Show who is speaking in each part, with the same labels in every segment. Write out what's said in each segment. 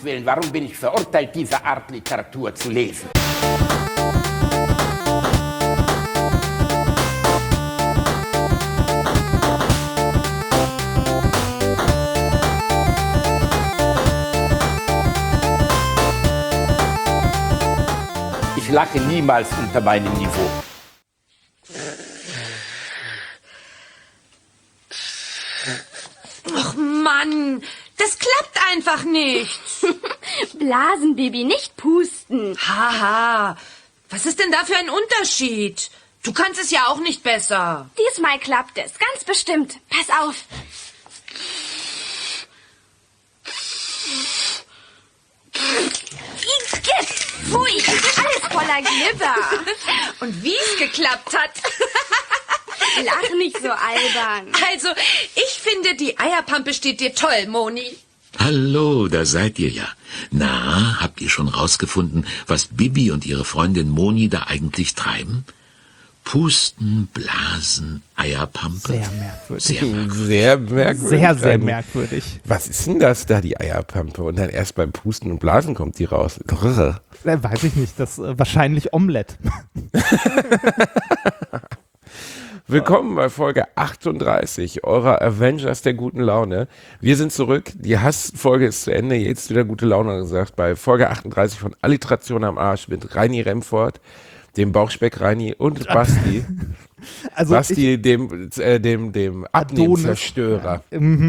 Speaker 1: Willen, warum bin ich verurteilt, diese Art Literatur zu lesen? Ich lache niemals unter meinem Niveau.
Speaker 2: Ach Mann, das klappt einfach nicht.
Speaker 3: Blasen, Bibi, nicht pusten.
Speaker 2: Haha, was ist denn da für ein Unterschied? Du kannst es ja auch nicht besser.
Speaker 3: Diesmal klappt es, ganz bestimmt. Pass auf. Igitt, pfui, alles voller Glibber.
Speaker 2: Und wie es geklappt hat.
Speaker 3: Lach nicht so albern.
Speaker 2: Also, ich finde, die Eierpampe steht dir toll, Moni.
Speaker 4: Hallo, da seid ihr ja. Na, habt ihr schon rausgefunden, was Bibi und ihre Freundin Moni da eigentlich treiben? Pusten, Blasen, Eierpampe.
Speaker 5: Sehr merkwürdig.
Speaker 6: Sehr merkwürdig.
Speaker 5: Sehr merkwürdig.
Speaker 6: Was ist denn das da, die Eierpampe? Und dann erst beim Pusten und Blasen kommt die raus.
Speaker 5: Weiß ich nicht, das wahrscheinlich Omelette.
Speaker 6: Willkommen bei Folge 38 eurer Avengers der guten Laune. Wir sind zurück, die Hassfolge ist zu Ende, jetzt wieder gute Laune gesagt, bei Folge 38 von Alliteration am Arsch mit Reini Remford, dem Bauchspeck-Reini und Basti.
Speaker 5: Also
Speaker 6: Basti, dem Abnehmzerstörer.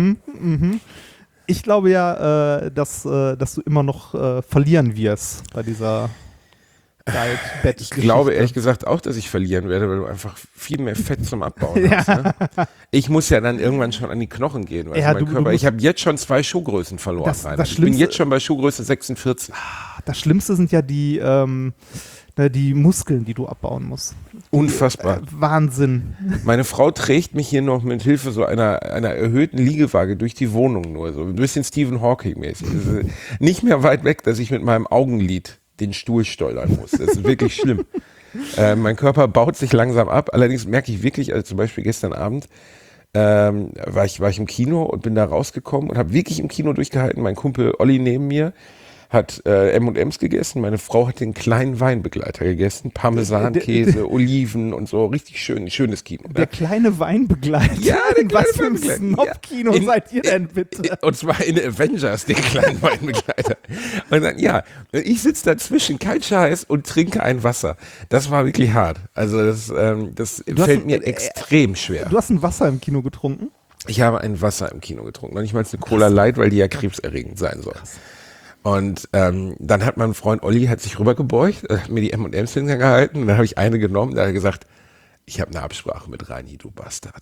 Speaker 5: Ich glaube ja, dass du immer noch verlieren wirst bei dieser Bett.
Speaker 6: Ich glaube ehrlich gesagt auch, dass ich verlieren werde, weil du einfach viel mehr Fett zum Abbauen hast. Ne? Ich muss ja dann irgendwann schon an die Knochen gehen. Weißt du, mein Körper. Ich habe jetzt schon 2 Schuhgrößen verloren. Ich bin jetzt schon bei Schuhgröße 46.
Speaker 5: Das Schlimmste sind ja die Muskeln, die du abbauen musst.
Speaker 6: Unfassbar.
Speaker 5: Wahnsinn.
Speaker 6: Meine Frau trägt mich hier noch mit Hilfe so einer erhöhten Liegewaage durch die Wohnung nur. So ein bisschen Stephen Hawking-mäßig. Nicht mehr weit weg, dass ich mit meinem Augenlid den Stuhl steuern muss. Das ist wirklich schlimm. Mein Körper baut sich langsam ab. Allerdings merke ich wirklich, also zum Beispiel gestern Abend war ich im Kino und bin da rausgekommen und habe wirklich im Kino durchgehalten. Mein Kumpel Olli neben mir hat M&M's gegessen. Meine Frau hat den kleinen Weinbegleiter gegessen. Parmesan, Käse, Oliven und so. Richtig schönes Kino.
Speaker 5: Der kleine Weinbegleiter?
Speaker 6: Ja, der kleine
Speaker 5: Was für ein Snob-Kino seid ihr denn bitte?
Speaker 6: Und zwar in Avengers, den kleinen Weinbegleiter. Und dann, ja, ich sitze dazwischen, kein Scheiß, und trinke ein Wasser. Das war wirklich hart. Also das fällt mir extrem schwer.
Speaker 5: Du hast ein Wasser im Kino getrunken?
Speaker 6: Ich habe ein Wasser im Kino getrunken. Noch nicht mal eine Cola Light, weil die ja krebserregend sein soll. Krass. Und dann hat mein Freund Olli hat sich rübergebeugt, hat mir die M&M's hingehalten und dann habe ich eine genommen, da hat er gesagt, ich habe eine Absprache mit Reini, du Bastard.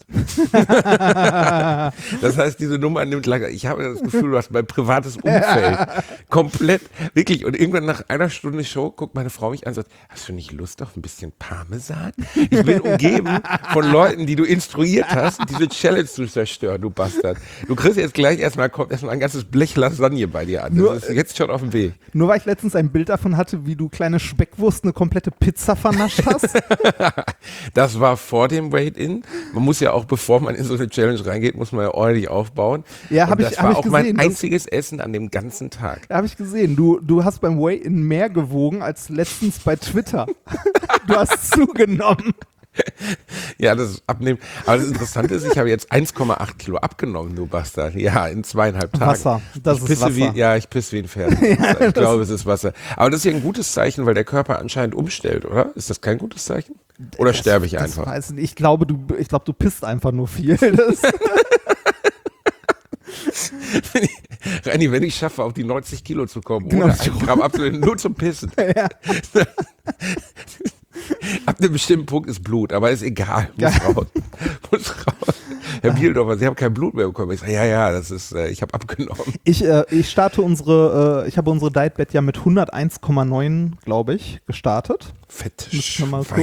Speaker 6: Das heißt, diese Nummer nimmt lange. Ich habe das Gefühl, du hast mein privates Umfeld komplett, wirklich. Und irgendwann nach einer Stunde Show guckt meine Frau mich an und sagt, hast du nicht Lust auf ein bisschen Parmesan? Ich bin umgeben von Leuten, die du instruiert hast, diese Challenge zu zerstören, du Bastard. Du kriegst jetzt gleich kommt erstmal ein ganzes Blech Lasagne bei dir an. Das ist jetzt schon auf dem Weg.
Speaker 5: Nur weil ich letztens ein Bild davon hatte, wie du kleine Speckwurst eine komplette Pizza vernascht hast.
Speaker 6: Das war vor dem Wait-In. Man muss ja auch, bevor man in so eine Challenge reingeht, muss man ja ordentlich aufbauen.
Speaker 5: Ja,
Speaker 6: das war auch mein einziges Essen an dem ganzen Tag.
Speaker 5: Habe ich gesehen. Du hast beim Wait-In mehr gewogen als letztens bei Twitter. Du hast zugenommen.
Speaker 6: Ja, das Abnehmen. Aber das Interessante ist, ich habe jetzt 1,8 Kilo abgenommen, du Bastard. Ja, in 2,5 Tagen.
Speaker 5: Wasser, das ist Wasser.
Speaker 6: Ich pisse wie ein Pferd. Ich glaube, es ist Wasser. Aber das ist ja ein gutes Zeichen, weil der Körper anscheinend umstellt, oder? Ist das kein gutes Zeichen? Oder sterbe ich einfach?
Speaker 5: Ich glaube, du pisst einfach nur viel.
Speaker 6: Reini, wenn ich schaffe, auf die 90 Kilo zu kommen, ohne 1 Gramm abzunehmen, nur zum Pissen. Ja. Ab einem bestimmten Punkt ist Blut, aber ist egal. Muss raus. Herr Bieldorfer, Sie haben kein Blut mehr bekommen. Ich sage, ja, das ist, ich habe abgenommen.
Speaker 5: Ich habe unsere Dietbett ja mit 101,9, glaube ich, gestartet.
Speaker 6: Fett.
Speaker 5: Ich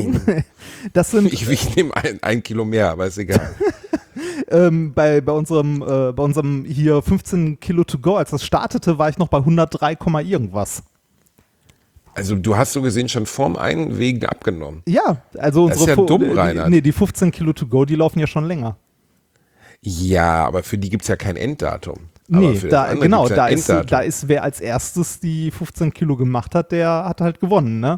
Speaker 6: nehme ein Kilo mehr, aber ist egal.
Speaker 5: Bei unserem hier 15 Kilo to go, als das startete, war ich noch bei 103, irgendwas.
Speaker 6: Also du hast so gesehen schon vorm Einwegen abgenommen.
Speaker 5: Ja, also
Speaker 6: das ist ja dumm, Reinhard.
Speaker 5: Die 15 Kilo to go, die laufen ja schon länger.
Speaker 6: Ja, aber für die gibt es ja kein Enddatum.
Speaker 5: Nee,
Speaker 6: für das andere
Speaker 5: genau,
Speaker 6: gibt's ein Enddatum.
Speaker 5: da ist, wer als erstes die 15 Kilo gemacht hat, der hat halt gewonnen, ne?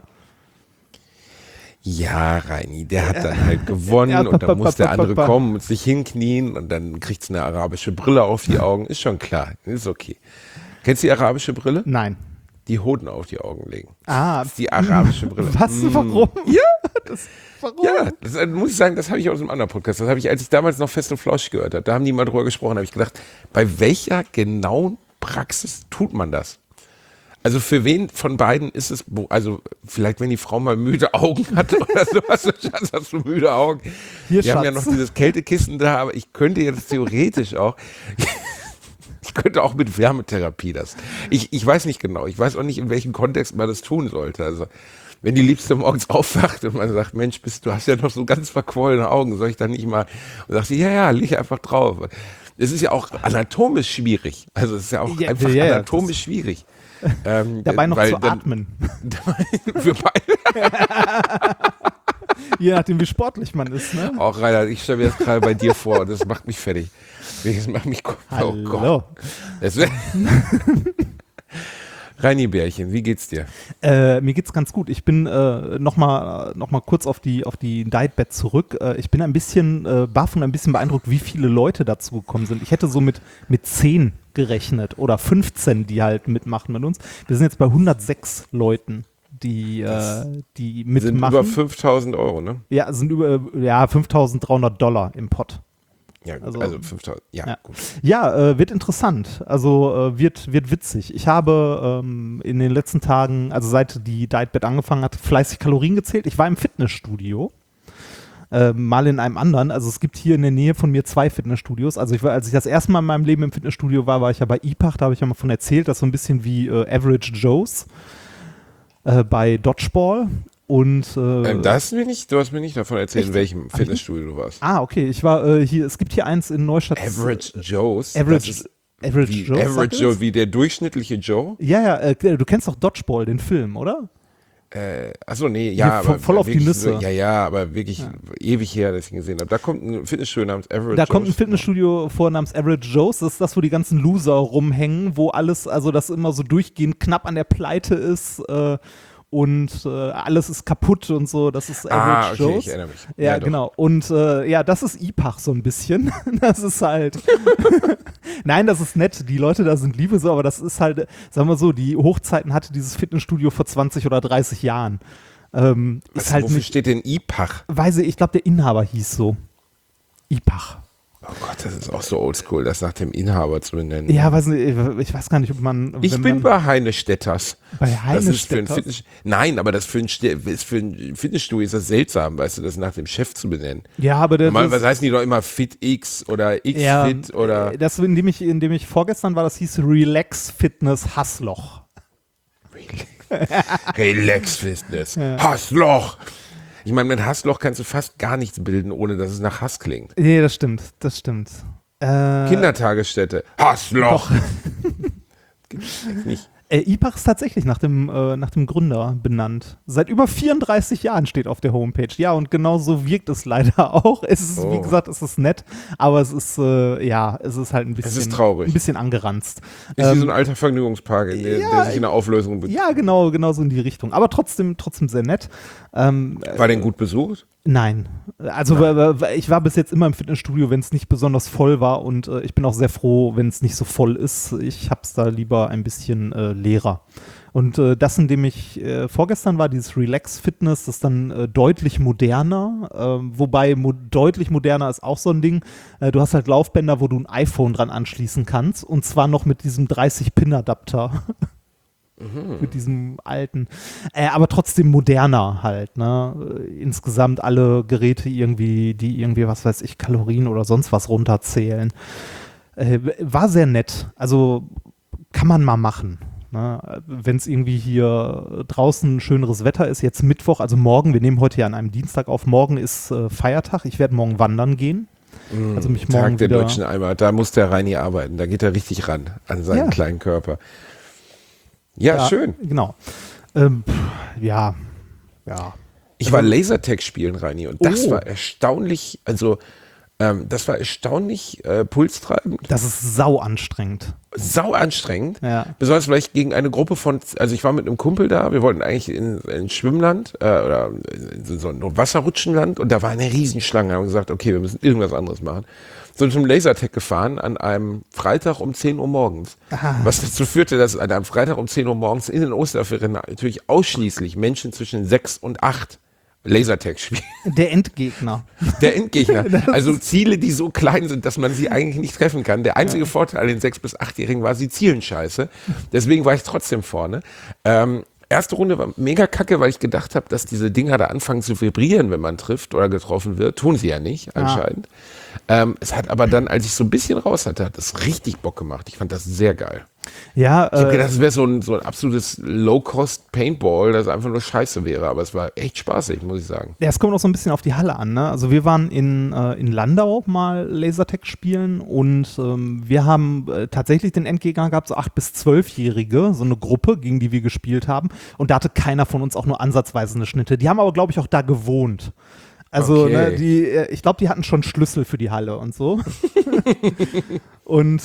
Speaker 6: Ja, Reini, der hat dann halt gewonnen und dann muss der andere kommen und sich hinknien und dann kriegt's eine arabische Brille auf die Augen. Ist schon klar, ist okay. Kennst du die arabische Brille?
Speaker 5: Nein.
Speaker 6: Die Hoden auf die Augen legen.
Speaker 5: Ah.
Speaker 6: Das ist die arabische Brille.
Speaker 5: Was? Warum?
Speaker 6: Ja.
Speaker 5: Warum?
Speaker 6: Ja, das muss ich sagen, das habe ich aus einem anderen Podcast. Das habe ich, als ich damals noch Fest und Flauschig gehört habe, da haben die mal drüber gesprochen, habe ich gedacht, bei welcher genauen Praxis tut man das? Also für wen von beiden ist es, also vielleicht wenn die Frau mal müde Augen hat oder so, Schatz, hast du müde Augen?
Speaker 5: Hier,
Speaker 6: Wir haben ja
Speaker 5: Schatz.
Speaker 6: noch dieses Kältekissen da, aber ich könnte jetzt theoretisch auch, ich könnte auch mit Wärmetherapie das. Ich weiß nicht genau, ich weiß auch nicht, in welchem Kontext man das tun sollte. Also wenn die Liebste morgens aufwacht und man sagt, Mensch, du hast ja noch so ganz verquollene Augen, soll ich da nicht mal, und sagt sie, ja, leg einfach drauf. Es ist ja auch anatomisch schwierig, also es ist ja auch einfach anatomisch schwierig.
Speaker 5: Dabei noch zu atmen.
Speaker 6: Für beide.
Speaker 5: Je nachdem, wie sportlich man ist, ne?
Speaker 6: Auch Rainer, ich stelle mir das gerade bei dir vor und das macht mich fertig. Das macht mich, oh Gott. Reini Bärchen, wie geht's dir?
Speaker 5: Mir geht's ganz gut. Ich bin noch mal kurz auf die Dietbed zurück. Ich bin ein bisschen baff und ein bisschen beeindruckt, wie viele Leute dazu gekommen sind. Ich hätte so mit 10 gerechnet oder 15, die halt mitmachen mit uns. Wir sind jetzt bei 106 Leuten, die mitmachen.
Speaker 6: Sind über 5.000 Euro, ne?
Speaker 5: Ja, sind über $5.300 im Pott.
Speaker 6: Ja, gut,
Speaker 5: Also-
Speaker 6: also 5.000, ja, gut.
Speaker 5: Ja, wird interessant. Also wird witzig. Ich habe in den letzten Tagen, also seit die Dietbed angefangen hat, fleißig Kalorien gezählt. Ich war im Fitnessstudio. Mal in einem anderen. Also es gibt hier in der Nähe von mir 2 Fitnessstudios. Also als ich das erste Mal in meinem Leben im Fitnessstudio war ich ja bei IPACH, da habe ich ja mal von erzählt, das ist so ein bisschen wie Average Joe's bei Dodgeball. Und
Speaker 6: Du hast mir nicht davon erzählt, in welchem Fitnessstudio du warst.
Speaker 5: okay, ich war hier, es gibt hier eins in Neustadt.
Speaker 6: Average Joe's?
Speaker 5: Average
Speaker 6: Das ist
Speaker 5: Joe's, sagt
Speaker 6: Average
Speaker 5: ihr das?
Speaker 6: Joe, wie der durchschnittliche Joe?
Speaker 5: Ja, du kennst doch Dodgeball, den Film, oder?
Speaker 6: Achso, nee,
Speaker 5: Ja,
Speaker 6: ja, aber
Speaker 5: voll auf die
Speaker 6: wirklich
Speaker 5: Nüsse.
Speaker 6: So, ja, aber wirklich ewig her, dass ich ihn gesehen habe. Da kommt ein Fitnessstudio namens Average
Speaker 5: Da kommt ein
Speaker 6: Joe's.
Speaker 5: Fitnessstudio vor namens Average Joe's. Das ist das, wo die ganzen Loser rumhängen, wo alles, also das immer so durchgehend knapp an der Pleite ist und alles ist kaputt und so. Das ist Average
Speaker 6: okay,
Speaker 5: Joe's.
Speaker 6: ich erinnere mich.
Speaker 5: Ja,
Speaker 6: doch.
Speaker 5: genau. Und das ist IPACH so ein bisschen. Das ist halt. Nein, das ist nett. Die Leute da sind liebe so, aber das ist halt, sagen wir so, die Hochzeiten hatte dieses Fitnessstudio vor 20 oder 30 Jahren. Ist halt
Speaker 6: Wofür
Speaker 5: nicht.
Speaker 6: steht denn IPACH?
Speaker 5: Weiß ich glaube, der Inhaber hieß so. IPACH.
Speaker 6: Oh Gott, das ist auch so oldschool, das nach dem Inhaber zu benennen.
Speaker 5: Ja, weiß nicht, ich weiß gar nicht, ob man.
Speaker 6: Ich
Speaker 5: wenn
Speaker 6: bin
Speaker 5: man,
Speaker 6: bei Heinestädters.
Speaker 5: bei
Speaker 6: Das ist für ein
Speaker 5: Heinestädters.
Speaker 6: Nein, aber das für ein Fitnessstudio ist das seltsam, weißt du, das nach dem Chef zu benennen.
Speaker 5: Ja, aber der.
Speaker 6: Was heißen die doch immer FitX oder X-Fit oder
Speaker 5: Das, in dem ich vorgestern war, das hieß Relax Fitness Hassloch.
Speaker 6: Relax Fitness. Hassloch. Ich meine, mit Hassloch kannst du fast gar nichts bilden, ohne dass es nach Hass klingt.
Speaker 5: Nee, das stimmt.
Speaker 6: Kindertagesstätte. Hassloch. Gibt's nicht.
Speaker 5: IPACH ist tatsächlich nach dem Gründer benannt. Seit über 34 Jahren steht auf der Homepage. Ja, und genau so wirkt es leider auch. Es ist, wie gesagt, es ist nett, aber es ist, es ist halt ein bisschen,
Speaker 6: Es ist traurig.
Speaker 5: ein bisschen angeranzt.
Speaker 6: Ist wie so ein alter Vergnügungspark, der sich in der Auflösung befindet.
Speaker 5: Ja, genau so in die Richtung. Aber trotzdem sehr nett.
Speaker 6: War denn gut besucht?
Speaker 5: Nein. Also ich war bis jetzt immer im Fitnessstudio, wenn es nicht besonders voll war und ich bin auch sehr froh, wenn es nicht so voll ist. Ich hab's da lieber ein bisschen leerer. Und das, in dem ich vorgestern war, dieses Relax Fitness, das ist dann deutlich moderner. Wobei deutlich moderner ist auch so ein Ding. Du hast halt Laufbänder, wo du ein iPhone dran anschließen kannst und zwar noch mit diesem 30-Pin-Adapter. Mit diesem alten, aber trotzdem moderner halt, ne? Insgesamt alle Geräte die irgendwie, was weiß ich, Kalorien oder sonst was runterzählen. War sehr nett. Also kann man mal machen. Ne? Wenn es irgendwie hier draußen schöneres Wetter ist, jetzt Mittwoch, also morgen, wir nehmen heute ja an einem Dienstag auf, morgen ist Feiertag, ich werde morgen wandern gehen. Also mich morgen
Speaker 6: Tag der
Speaker 5: wieder,
Speaker 6: deutschen Einheit. Da muss der Reini arbeiten. Da geht er richtig ran an seinen kleinen Körper. Ja, schön.
Speaker 5: Genau. Ja.
Speaker 6: Ich war Lasertag spielen, Reini, und das
Speaker 5: Oh.
Speaker 6: war erstaunlich, also Das war erstaunlich pulstreibend.
Speaker 5: Das ist sau anstrengend.
Speaker 6: Sau anstrengend.
Speaker 5: Ja.
Speaker 6: Besonders vielleicht gegen eine Gruppe von, also ich war mit einem Kumpel da, wir wollten eigentlich in Schwimmland oder in so ein Wasserrutschenland und da war eine Riesenschlange. Wir haben gesagt, okay, wir müssen irgendwas anderes machen. Sind zum Lasertag gefahren an einem Freitag um 10 Uhr morgens.
Speaker 5: Aha.
Speaker 6: Was dazu führte, dass an einem Freitag um 10 Uhr morgens in den Osterferien natürlich ausschließlich Menschen zwischen 6 und 8 Lasertag spielen.
Speaker 5: Der Endgegner.
Speaker 6: Der Endgegner. Also Ziele, die so klein sind, dass man sie eigentlich nicht treffen kann. Der einzige Vorteil an den 6- bis 8-Jährigen war, sie zielen scheiße. Deswegen war ich trotzdem vorne. Erste Runde war mega kacke, weil ich gedacht habe, dass diese Dinger da anfangen zu vibrieren, wenn man trifft oder getroffen wird. Tun sie ja nicht, anscheinend. Es hat aber dann, als ich so ein bisschen raus hatte, hat es richtig Bock gemacht. Ich fand das sehr geil.
Speaker 5: Ja,
Speaker 6: Ich habe gedacht, es wäre so ein absolutes Low-Cost-Paintball, das einfach nur scheiße wäre. Aber es war echt spaßig, muss ich sagen.
Speaker 5: ja, es kommt auch so ein bisschen auf die Halle an. Ne? Also wir waren in Landau mal Lasertag spielen und wir haben tatsächlich den Endgegner gehabt, so 8- bis 12-Jährige, so eine Gruppe, gegen die wir gespielt haben. Und da hatte keiner von uns auch nur ansatzweise eine Schnitte. Die haben aber, glaube ich, auch da gewohnt. Also,
Speaker 6: Okay.
Speaker 5: ne, ich glaube, die hatten schon Schlüssel für die Halle und so. Und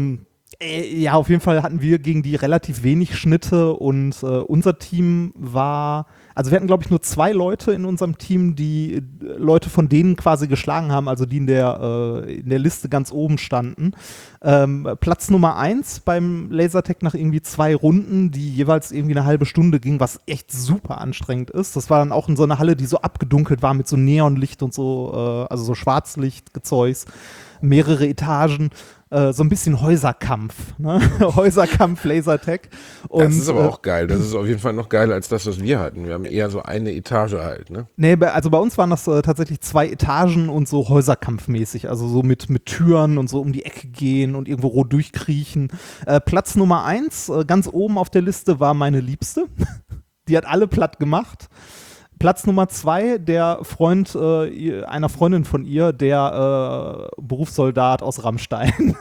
Speaker 5: ja, auf jeden Fall hatten wir gegen die relativ wenig Schnitte und unser Team war, also wir hatten, glaube ich, nur 2 Leute in unserem Team, die Leute von denen quasi geschlagen haben, also die in der Liste ganz oben standen. Platz Nummer 1 beim Lasertag nach irgendwie 2 Runden, die jeweils irgendwie eine halbe Stunde ging, was echt super anstrengend ist. Das war dann auch in so einer Halle, die so abgedunkelt war mit so Neonlicht und so, also so Schwarzlichtgezeugs, mehrere Etagen. So ein bisschen Häuserkampf, ne? Häuserkampf, Lasertag. Und,
Speaker 6: Das ist aber auch geil. Das ist auf jeden Fall noch geiler als das, was wir hatten. Wir haben eher so eine Etage halt, ne?
Speaker 5: Nee, also bei uns waren das tatsächlich 2 Etagen und so Häuserkampfmäßig, also so mit Türen und so um die Ecke gehen und irgendwo roh durchkriechen. Platz Nummer 1, ganz oben auf der Liste, war meine Liebste. Die hat alle platt gemacht. Platz Nummer 2, der Freund einer Freundin von ihr, der Berufssoldat aus Rammstein.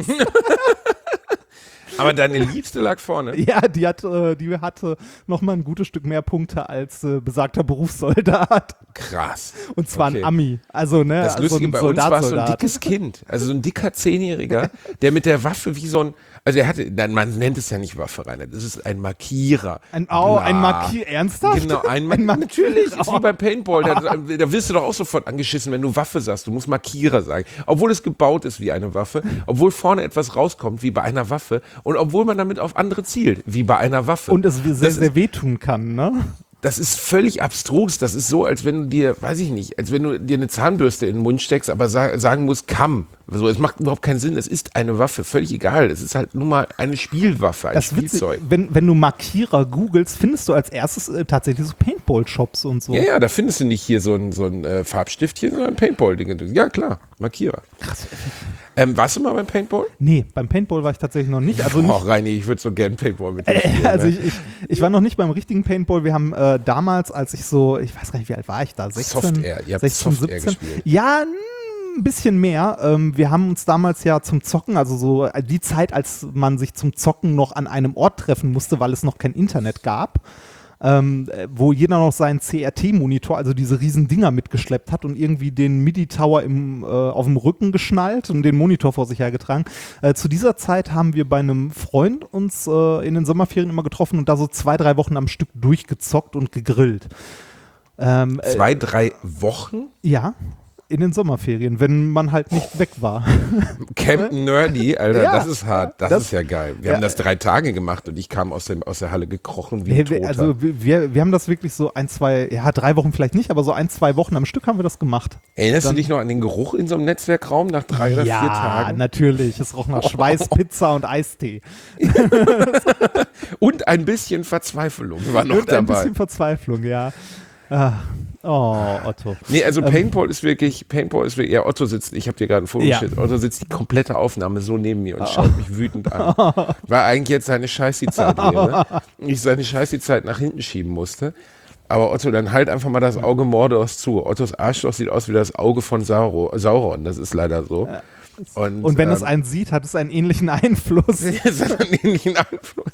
Speaker 6: Aber deine Liebste lag vorne.
Speaker 5: Ja, die hatte noch mal ein gutes Stück mehr Punkte als besagter Berufssoldat.
Speaker 6: Krass.
Speaker 5: Und zwar
Speaker 6: Okay.
Speaker 5: ein Ami. Also, ne,
Speaker 6: Das
Speaker 5: also
Speaker 6: Lustige
Speaker 5: ein
Speaker 6: bei uns war so ein
Speaker 5: Soldat.
Speaker 6: dickes Kind, also so ein dicker 10-Jähriger, der mit der Waffe wie so ein, also er hatte, man nennt es ja nicht Waffe, Rainer, das ist ein Markierer.
Speaker 5: Ein
Speaker 6: Bla.
Speaker 5: Markier, ernsthaft?
Speaker 6: Genau, natürlich, ist wie beim Paintball, da wirst du doch auch sofort angeschissen, wenn du Waffe sagst, du musst Markierer sagen, obwohl es gebaut ist wie eine Waffe, obwohl vorne etwas rauskommt wie bei einer Waffe und obwohl man damit auf andere zielt, wie bei einer Waffe.
Speaker 5: Und es sehr wehtun kann, ne?
Speaker 6: Das ist völlig abstrus. Das ist so, als wenn du dir, weiß ich nicht, als wenn du dir eine Zahnbürste in den Mund steckst, aber sagen musst, Kamm. So, es macht überhaupt keinen Sinn. Es ist eine Waffe, völlig egal. Es ist halt nur mal eine Spielwaffe, ein
Speaker 5: Das ist witzig,
Speaker 6: Spielzeug.
Speaker 5: wenn du Markierer googelst, findest du als erstes tatsächlich so Paintball-Shops und so.
Speaker 6: Ja, da findest du nicht hier so ein Farbstiftchen, sondern ein Paintball-Ding. Ja, klar, Markierer. Krass. Warst du mal beim Paintball?
Speaker 5: Nee, beim Paintball war ich tatsächlich noch nicht. Also nicht,
Speaker 6: Oh, Reini, ich würde so gern Paintball mit dir spielen.
Speaker 5: also
Speaker 6: Ne?
Speaker 5: ich war noch nicht beim richtigen Paintball. Wir haben damals, als ich so, ich weiß gar nicht, wie alt war ich da? 16,
Speaker 6: Software, ihr habt
Speaker 5: 16,
Speaker 6: Software
Speaker 5: 17?
Speaker 6: gespielt.
Speaker 5: Ja, ein bisschen mehr. Wir haben uns damals ja zum Zocken, also so die Zeit, als man sich zum Zocken noch an einem Ort treffen musste, weil es noch kein Internet gab. Wo jeder noch seinen CRT-Monitor, also diese riesen Dinger mitgeschleppt hat und irgendwie den MIDI-Tower auf dem Rücken geschnallt und den Monitor vor sich hergetragen. Zu dieser Zeit haben wir bei einem Freund uns in den Sommerferien immer getroffen und da so 2-3 Wochen am Stück durchgezockt und gegrillt.
Speaker 6: 2-3 Wochen?
Speaker 5: Ja, in den Sommerferien, wenn man halt nicht weg war.
Speaker 6: Camp Nerdy, Alter,
Speaker 5: Ja,
Speaker 6: das ist hart. Das ist ja geil. Wir
Speaker 5: ja.
Speaker 6: haben das 3 Tage gemacht und ich kam aus der Halle gekrochen wie ein
Speaker 5: Nee,
Speaker 6: Toter.
Speaker 5: also wir haben das wirklich so 3 Wochen vielleicht nicht, aber so 2 Wochen am Stück haben wir das gemacht.
Speaker 6: Erinnerst du dich noch an den Geruch in so einem Netzwerkraum nach 3 oder 4
Speaker 5: Ja,
Speaker 6: Tagen?
Speaker 5: natürlich. Es roch nach Schweiß, Pizza und Eistee.
Speaker 6: Und ein bisschen Verzweiflung war noch
Speaker 5: Und ein
Speaker 6: dabei.
Speaker 5: bisschen Verzweiflung, ja. Ah, oh, Otto.
Speaker 6: Nee, also Paintball ist wirklich, ja, Otto sitzt, ich habe dir gerade ein Foto
Speaker 5: Ja.
Speaker 6: geschickt, Otto sitzt die komplette Aufnahme so neben mir und schaut mich wütend an. War eigentlich jetzt seine Scheiß die Zeit wäre. Ich seine Scheiß die Zeit nach hinten schieben musste. Aber Otto, dann halt einfach mal das Auge Mordors zu. Ottos Arschloch sieht aus wie das Auge von Sauron, das ist leider so.
Speaker 5: Und wenn es einen sieht, hat es einen ähnlichen Einfluss.
Speaker 6: Es hat einen ähnlichen Einfluss.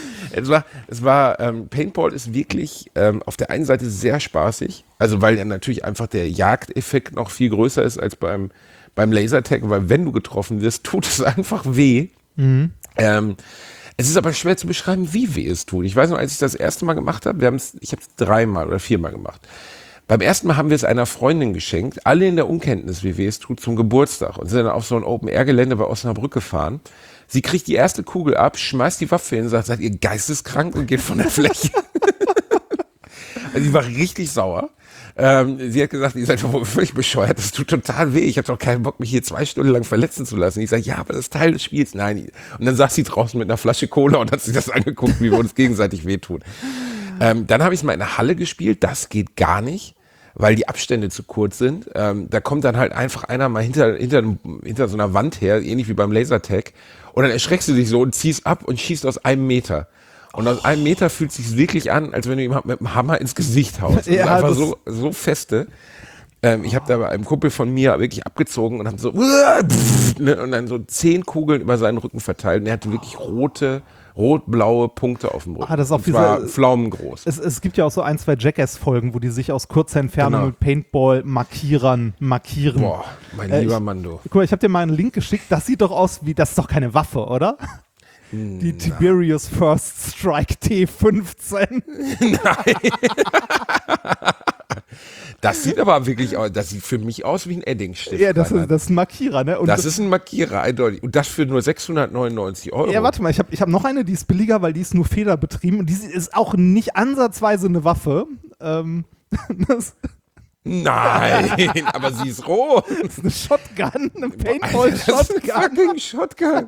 Speaker 6: Paintball ist wirklich auf der einen Seite sehr spaßig, also weil ja natürlich einfach der Jagdeffekt noch viel größer ist als beim beim Lasertag, weil wenn du getroffen wirst, tut es einfach weh. Es ist aber schwer zu beschreiben, wie weh es tut. Ich weiß noch, als ich das erste Mal gemacht habe, ich habe es 3-mal oder 4-mal gemacht. Beim ersten Mal haben wir es einer Freundin geschenkt, alle in der Unkenntnis, wie weh es tut, zum Geburtstag und sind dann auf so ein Open-Air-Gelände bei Osnabrück gefahren. Sie kriegt die erste Kugel ab, schmeißt die Waffe hin und sagt, seid ihr geisteskrank und geht von der Fläche. Also die war richtig sauer. Sie hat gesagt, ihr seid doch völlig bescheuert, das tut total weh, ich habe doch keinen Bock, mich hier 2 Stunden lang verletzen zu lassen. Ich sage, ja, aber das ist Teil des Spiels. Nein. Und dann saß sie draußen mit einer Flasche Cola und hat sich das angeguckt, wie wir uns gegenseitig wehtun. Dann habe ich es mal in der Halle gespielt, das geht gar nicht, weil die Abstände zu kurz sind. Da kommt dann halt einfach einer mal hinter so einer Wand her, ähnlich wie beim Lasertag, und dann erschreckst du dich so und ziehst ab und schießt aus 1 Meter. Und aus 1 Meter fühlt es sich wirklich an, als wenn du jemand mit dem Hammer ins Gesicht haust.
Speaker 5: Ja,
Speaker 6: einfach so feste. Ich habe da bei einem Kumpel von mir wirklich abgezogen und habe so und dann so 10 Kugeln über seinen Rücken verteilt. Und er hatte wirklich rot-blaue Punkte auf dem Rücken.
Speaker 5: Das ist auch
Speaker 6: und zwar pflaumengroß.
Speaker 5: Es gibt ja auch so 1, 2 Jackass-Folgen, wo die sich aus kurzer Entfernung mit Paintball markieren.
Speaker 6: Boah, mein lieber Mando.
Speaker 5: Guck mal, ich habe dir mal einen Link geschickt. Das sieht doch aus wie, das ist doch keine Waffe, oder? Die Tiberius First Strike T15.
Speaker 6: Nein. Das sieht aber wirklich aus, das sieht für mich aus wie ein Eddingstift.
Speaker 5: Ja, das ist ein Markierer, ne? Und
Speaker 6: das ist ein Markierer, eindeutig. Und das für nur 699 €.
Speaker 5: Ja, warte mal, ich hab noch eine, die ist billiger, weil die ist nur federbetrieben und die ist auch nicht ansatzweise eine Waffe.
Speaker 6: Nein, aber sie ist rot.
Speaker 5: Das ist eine Shotgun, eine Paintball-Shotgun.
Speaker 6: Fucking Shotgun.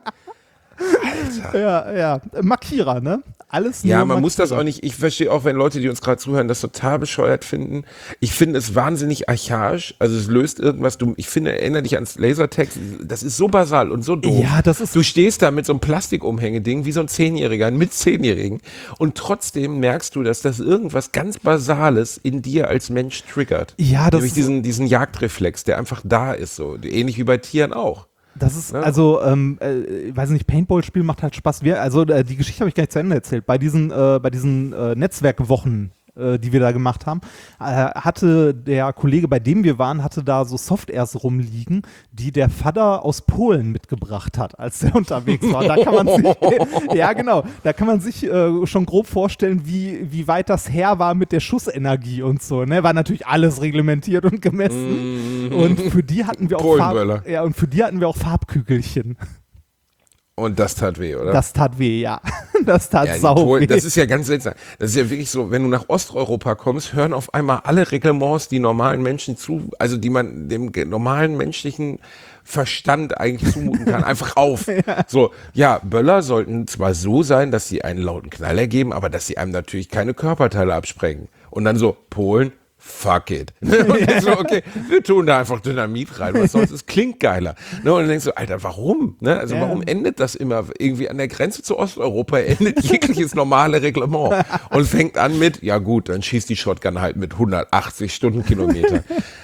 Speaker 5: Alter. Ja. Markierer, ne? Alles nur
Speaker 6: Ja, man
Speaker 5: Markierer.
Speaker 6: muss das auch nicht, ich verstehe auch, wenn Leute, die uns gerade zuhören, das total bescheuert finden. Ich finde es wahnsinnig archaisch, also es löst irgendwas, ich finde, erinnere dich ans Lasertag, das ist so basal und so doof.
Speaker 5: Ja, das ist...
Speaker 6: Du stehst da mit so einem Plastikumhängeding, wie so ein 10-Jähriger, mit 10-Jährigen, und trotzdem merkst du, dass das irgendwas ganz Basales in dir als Mensch triggert.
Speaker 5: Ja, das
Speaker 6: nämlich diesen Jagdreflex, der einfach da ist, so ähnlich wie bei Tieren auch.
Speaker 5: Das ist, also, weiß nicht, Paintball-Spiel macht halt Spaß. Die Geschichte habe ich gar nicht zu Ende erzählt. Bei diesen Netzwerkwochen, die wir da gemacht haben, hatte der Kollege, bei dem wir waren, hatte da so Softairs rumliegen, die der Vater aus Polen mitgebracht hat, als der unterwegs war. Da kann man sich, ja genau, da kann man sich schon grob vorstellen, wie weit das her war mit der Schussenergie und so. Ne? War natürlich alles reglementiert und gemessen. Und für die hatten wir auch Farbkügelchen.
Speaker 6: Und das tat weh, oder?
Speaker 5: Das tat weh, ja. Das tat
Speaker 6: Ja,
Speaker 5: sau weh.
Speaker 6: das ist ja ganz seltsam. Das ist ja wirklich so, wenn du nach Osteuropa kommst, hören auf einmal alle Reglements, die normalen Menschen also die man dem normalen menschlichen Verstand eigentlich zumuten kann, einfach auf. Ja. So, ja, Böller sollten zwar so sein, dass sie einen lauten Knall ergeben, aber dass sie einem natürlich keine Körperteile absprengen. Und dann so, Polen, fuck it. Und dann so, okay, wir tun da einfach Dynamit rein, was sonst, es klingt geiler. Und dann denkst du, Alter, warum? Also warum endet das immer? Irgendwie an der Grenze zu Osteuropa endet jegliches normale Reglement und fängt an mit, ja gut, dann schießt die Shotgun halt mit 180 Stundenkilometer.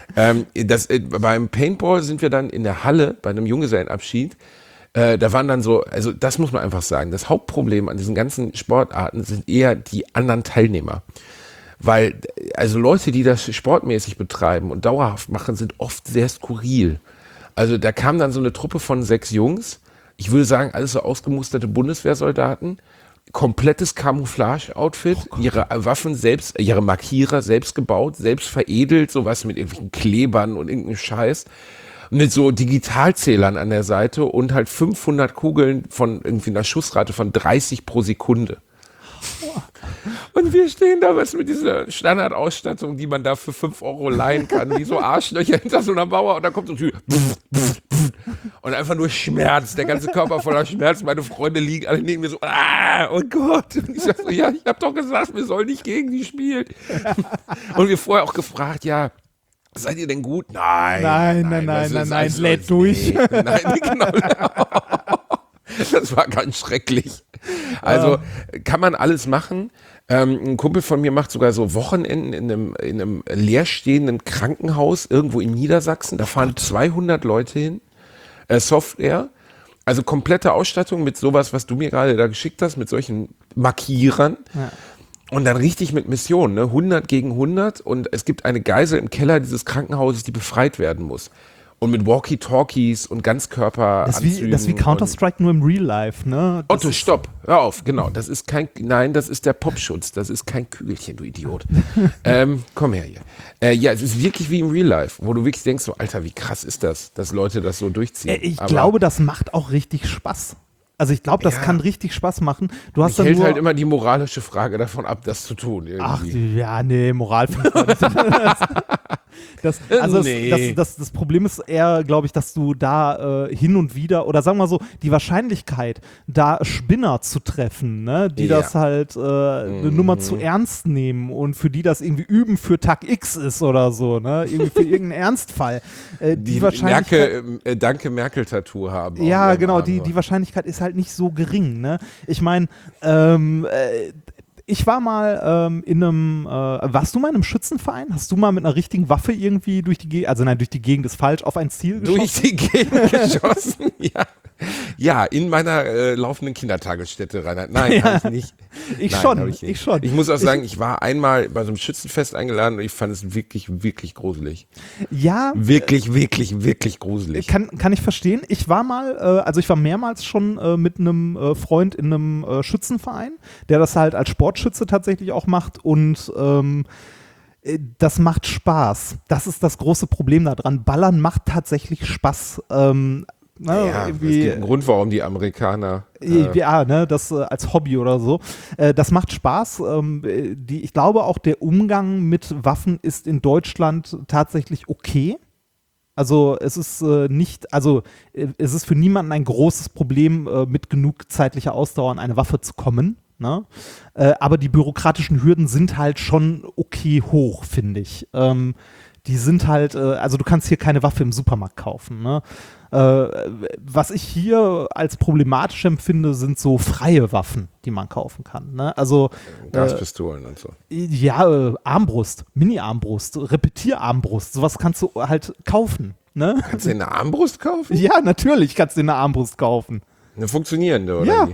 Speaker 6: Beim Paintball sind wir dann in der Halle bei einem Junggesellenabschied. Da waren dann so, also das muss man einfach sagen, das Hauptproblem an diesen ganzen Sportarten sind eher die anderen Teilnehmer. Weil, also Leute, die das sportmäßig betreiben und dauerhaft machen, sind oft sehr skurril. Also da kam dann so eine Truppe von 6 Jungs, ich würde sagen, alles so ausgemusterte Bundeswehrsoldaten, komplettes Camouflage-Outfit, ihre Waffen selbst, ihre Markierer selbst gebaut, selbst veredelt, sowas mit irgendwelchen Klebern und irgendeinem Scheiß, mit so Digitalzählern an der Seite und halt 500 Kugeln von irgendwie einer Schussrate von 30 pro Sekunde. Und wir stehen da was mit dieser Standardausstattung, die man da für 5 € leihen kann, wie so Arschlöcher hinter so einer Mauer, und da kommt so ein Typ und einfach nur Schmerz, der ganze Körper voller Schmerz, meine Freunde liegen alle neben mir so, oh Gott, und ich sag so, ja, ich hab doch gesagt, wir sollen nicht gegen die spielen. Und wir vorher auch gefragt, ja, seid ihr denn gut? Nein,
Speaker 5: lädt durch.
Speaker 6: Nein, genau. Das war ganz schrecklich. Also kann man alles machen. Ein Kumpel von mir macht sogar so Wochenenden in einem leerstehenden Krankenhaus irgendwo in Niedersachsen. Da fahren 200 Leute hin. Software, also komplette Ausstattung mit sowas, was du mir gerade da geschickt hast, mit solchen Markierern. Ja. Und dann richtig mit Missionen, ne? 100 gegen 100. Und es gibt eine Geisel im Keller dieses Krankenhauses, die befreit werden muss. Und mit Walkie-Talkies und Ganzkörperanzügen.
Speaker 5: Das ist wie Counter-Strike nur im Real Life, ne? Das
Speaker 6: Otto,
Speaker 5: ist-
Speaker 6: stopp, hör auf, genau. Das ist das ist der Popschutz, das ist kein Kügelchen, du Idiot. Komm her hier. Ja, es ist wirklich wie im Real Life, wo du wirklich denkst, so, Alter, wie krass ist das, dass Leute das so durchziehen.
Speaker 5: Ich
Speaker 6: Aber
Speaker 5: glaube, das macht auch richtig Spaß. Also ich glaube, das
Speaker 6: Ja.
Speaker 5: kann richtig Spaß machen. Du hast
Speaker 6: mich
Speaker 5: dann
Speaker 6: hält
Speaker 5: nur,
Speaker 6: halt immer die moralische Frage davon ab, das zu tun.
Speaker 5: ach,
Speaker 6: Irgendwie.
Speaker 5: ja, nee, Moral. Das Problem ist eher, glaube ich, dass du da hin und wieder, oder sagen wir so, die Wahrscheinlichkeit, da Spinner zu treffen, ne, die
Speaker 6: Ja.
Speaker 5: das halt eine Nummer zu ernst nehmen und für die das irgendwie Üben für Tag X ist oder so, ne, irgendwie für irgendeinen Ernstfall. Die Wahrscheinlichkeit.
Speaker 6: Danke Merkel-Tattoo haben. auf
Speaker 5: Ja,
Speaker 6: ihrem
Speaker 5: genau,
Speaker 6: Arm.
Speaker 5: die Wahrscheinlichkeit ist halt nicht so gering, ne? Ich meine, ich war mal in einem, warst du mal in einem Schützenverein? Hast du mal mit einer richtigen Waffe irgendwie durch die Gegend, also nein, durch die Gegend ist falsch, auf ein Ziel geschossen?
Speaker 6: Durch die Gegend geschossen, ja. Ja, in meiner laufenden Kindertagesstätte, Reinhard. Nein, hab ich nicht.
Speaker 5: Ich
Speaker 6: Nein,
Speaker 5: schon,
Speaker 6: hab nicht.
Speaker 5: ich schon.
Speaker 6: Ich muss auch sagen, ich war einmal bei so einem Schützenfest eingeladen und ich fand es wirklich, wirklich gruselig.
Speaker 5: Ja,
Speaker 6: Wirklich, wirklich, wirklich gruselig.
Speaker 5: kann ich verstehen. Ich war mal, also ich war mehrmals schon mit einem Freund in einem Schützenverein, der das halt als Sportschütze tatsächlich auch macht und das macht Spaß. Das ist das große Problem daran. Ballern macht tatsächlich Spaß.
Speaker 6: Ja, es gibt einen Grund, warum die Amerikaner.
Speaker 5: Ja, ne, das als Hobby oder so. Das macht Spaß. Ich glaube auch, der Umgang mit Waffen ist in Deutschland tatsächlich okay. Also es ist es ist für niemanden ein großes Problem, mit genug zeitlicher Ausdauer an eine Waffe zu kommen. Ne? Aber die bürokratischen Hürden sind halt schon okay hoch, finde ich. Die sind halt, also du kannst hier keine Waffe im Supermarkt kaufen. Ne? Was ich hier als problematisch empfinde, sind so freie Waffen, die man kaufen kann. Ne? Also
Speaker 6: Gaspistolen und so.
Speaker 5: ja, Armbrust, Mini-Armbrust, Repetierarmbrust, sowas kannst du halt kaufen. Ne?
Speaker 6: Kannst du dir eine Armbrust kaufen?
Speaker 5: Ja, natürlich kannst du dir eine Armbrust kaufen.
Speaker 6: Eine funktionierende, oder
Speaker 5: Ja.
Speaker 6: wie?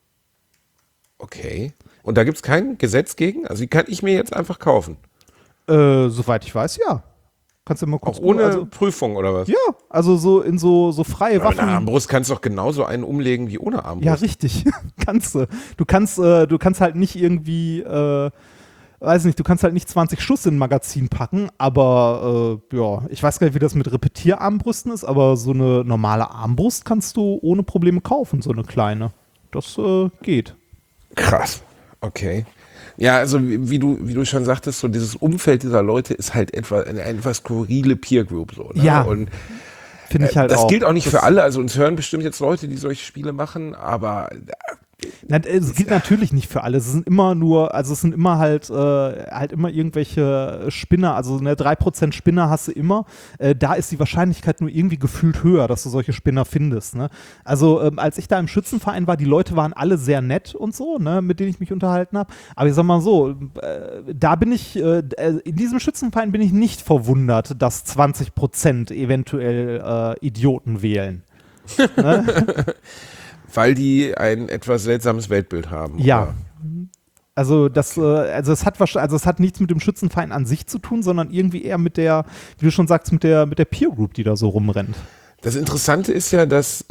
Speaker 6: Okay. Und da gibt es kein Gesetz gegen? Also die kann ich mir jetzt einfach kaufen?
Speaker 5: Soweit ich weiß, ja. Kannst du mal kurz
Speaker 6: Auch ohne
Speaker 5: also,
Speaker 6: Prüfung oder was?
Speaker 5: ja, also so in so freie
Speaker 6: Aber mit
Speaker 5: Waffen.
Speaker 6: einer Armbrust kannst du doch genauso einen umlegen wie ohne Armbrust.
Speaker 5: Ja, richtig. Kannst du. Du kannst halt nicht irgendwie, weiß nicht, du kannst halt nicht 20 Schuss in ein Magazin packen, aber ja, ich weiß gar nicht, wie das mit Repetierarmbrüsten ist, aber so eine normale Armbrust kannst du ohne Probleme kaufen, so eine kleine. Das geht.
Speaker 6: Krass. Okay. Ja, also wie du schon sagtest, so dieses Umfeld dieser Leute ist halt eine etwas skurrile Peer Group so. Ne?
Speaker 5: Ja.
Speaker 6: Und
Speaker 5: Finde ich halt
Speaker 6: das
Speaker 5: auch.
Speaker 6: gilt auch nicht für alle. Also uns hören bestimmt jetzt Leute, die solche Spiele machen, aber
Speaker 5: Nein, es gilt natürlich nicht für alle. Es sind immer nur, also es sind immer halt immer irgendwelche Spinner, also eine 3% Spinner hast du immer. Da ist die Wahrscheinlichkeit nur irgendwie gefühlt höher, dass du solche Spinner findest. Ne? Also als ich da im Schützenverein war, die Leute waren alle sehr nett und so, ne, mit denen ich mich unterhalten habe. Aber ich sag mal so, da bin ich, in diesem Schützenverein bin ich nicht verwundert, dass 20% eventuell Idioten wählen.
Speaker 6: weil die ein etwas seltsames Weltbild haben.
Speaker 5: Ja.
Speaker 6: Oder?
Speaker 5: Also es hat nichts mit dem Schützenverein an sich zu tun, sondern irgendwie eher mit der, wie du schon sagst, mit der Peer Group, die da so rumrennt.
Speaker 6: Das Interessante ist ja, dass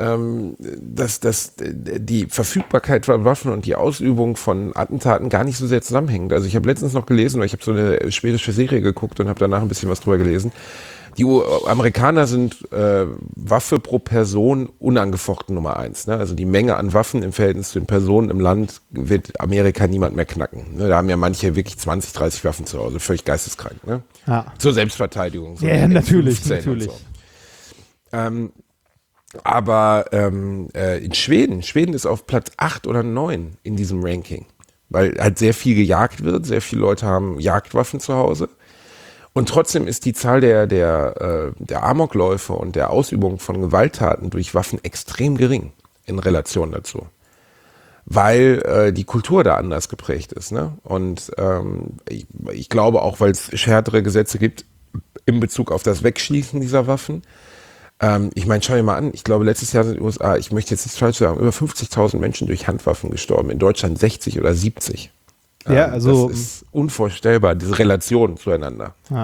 Speaker 6: die Verfügbarkeit von Waffen und die Ausübung von Attentaten gar nicht so sehr zusammenhängt. Also ich habe letztens noch gelesen, oder ich habe so eine schwedische Serie geguckt und habe danach ein bisschen was drüber gelesen. Die Amerikaner sind Waffe pro Person unangefochten Nummer 1. Ne? Also die Menge an Waffen im Verhältnis zu den Personen im Land wird Amerika niemand mehr knacken. Ne? Da haben ja manche wirklich 20, 30 Waffen zu Hause, völlig geisteskrank. Ne?
Speaker 5: Ja.
Speaker 6: Zur Selbstverteidigung. So
Speaker 5: Ja, natürlich,
Speaker 6: 15 und
Speaker 5: natürlich.
Speaker 6: so. Aber in Schweden ist auf Platz 8 oder 9 in diesem Ranking, weil halt sehr viel gejagt wird, sehr viele Leute haben Jagdwaffen zu Hause und trotzdem ist die Zahl der Amokläufe und der Ausübung von Gewalttaten durch Waffen extrem gering in Relation dazu, weil die Kultur da anders geprägt ist. Ne? Und ich glaube auch, weil es härtere Gesetze gibt in Bezug auf das Wegschießen dieser Waffen. Ich meine, schau dir mal an, ich glaube, letztes Jahr sind in den USA, ich möchte jetzt nicht falsch sagen, über 50.000 Menschen durch Handwaffen gestorben, in Deutschland 60 oder 70.
Speaker 5: Ja, also
Speaker 6: das ist unvorstellbar, diese Relation zueinander.
Speaker 5: ja.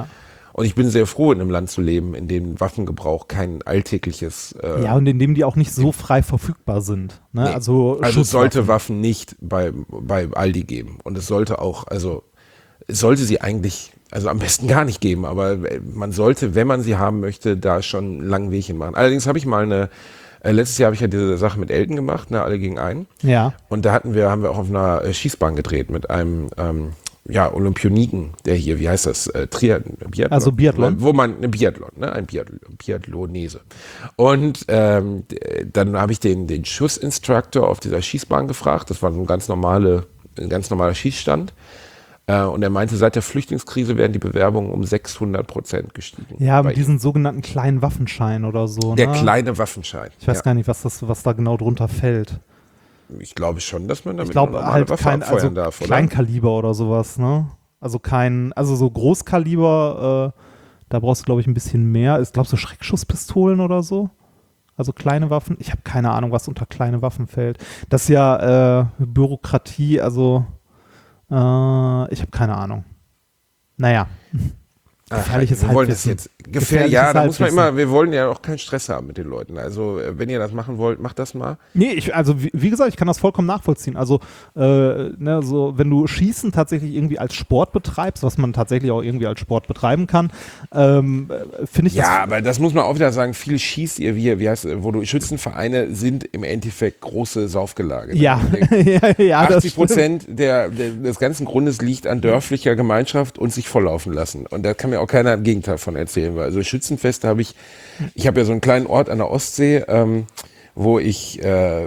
Speaker 6: Und ich bin sehr froh, in einem Land zu leben, in dem Waffengebrauch kein alltägliches...
Speaker 5: ja, und in dem die auch nicht so frei verfügbar sind. Ne?
Speaker 6: Nee.
Speaker 5: Also
Speaker 6: es sollte Waffen nicht bei Aldi geben. Und es sollte auch, also es sollte sie eigentlich, also am besten gar nicht geben, aber man sollte, wenn man sie haben möchte, da schon einen langen Weg hin machen. Allerdings habe ich mal letztes Jahr habe ich ja diese Sache mit Elton gemacht, ne, alle gegen einen.
Speaker 5: Ja.
Speaker 6: Und da haben wir auch auf einer Schießbahn gedreht mit einem Olympioniken, der hier, wie heißt das, Biathlon?
Speaker 5: Also Biathlon.
Speaker 6: Wo man, Biathlon, ne, ein Biathlonese. Und dann habe ich den Schussinstructor auf dieser Schießbahn gefragt, das war so ein ganz normaler Schießstand. Und er meinte, seit der Flüchtlingskrise werden die Bewerbungen um 600% gestiegen.
Speaker 5: Ja, mit diesen sogenannten kleinen Waffenschein oder so.
Speaker 6: Der
Speaker 5: ne?
Speaker 6: kleine Waffenschein.
Speaker 5: Ich weiß gar nicht, was da genau drunter fällt.
Speaker 6: Ich glaube schon, dass man damit
Speaker 5: Ich glaube
Speaker 6: eine normale
Speaker 5: halt
Speaker 6: Waffe abfeuern darf, oder?
Speaker 5: Kleinkaliber oder sowas, ne? Also so Großkaliber, da brauchst du, glaube ich, ein bisschen mehr. Ich glaube, so Schreckschusspistolen oder so. Also kleine Waffen. Ich habe keine Ahnung, was unter kleine Waffen fällt. Das ist ja Bürokratie, also ich habe keine Ahnung. Naja. Gefährliches
Speaker 6: wir wollen das
Speaker 5: Halbwissen.
Speaker 6: jetzt.
Speaker 5: Gefährliches
Speaker 6: Ja, da muss man
Speaker 5: Halbwissen.
Speaker 6: immer, wir wollen ja auch keinen Stress haben mit den Leuten. Also, wenn ihr das machen wollt, macht das mal.
Speaker 5: Nee, wie gesagt, ich kann das vollkommen nachvollziehen. Also, so, wenn du Schießen tatsächlich irgendwie als Sport betreibst, was man tatsächlich auch irgendwie als Sport betreiben kann, finde ich das.
Speaker 6: Ja, aber das muss man auch wieder sagen, viel schießt ihr, wie heißt Schützenvereine sind im Endeffekt große Saufgelage.
Speaker 5: Ja, ja, das
Speaker 6: 80% des ganzen Grundes liegt an dörflicher Gemeinschaft und sich volllaufen lassen. Und da kann mir auch keiner im Gegenteil von erzählen. Weil also Schützenfeste habe ich habe ja so einen kleinen Ort an der Ostsee, wo ich,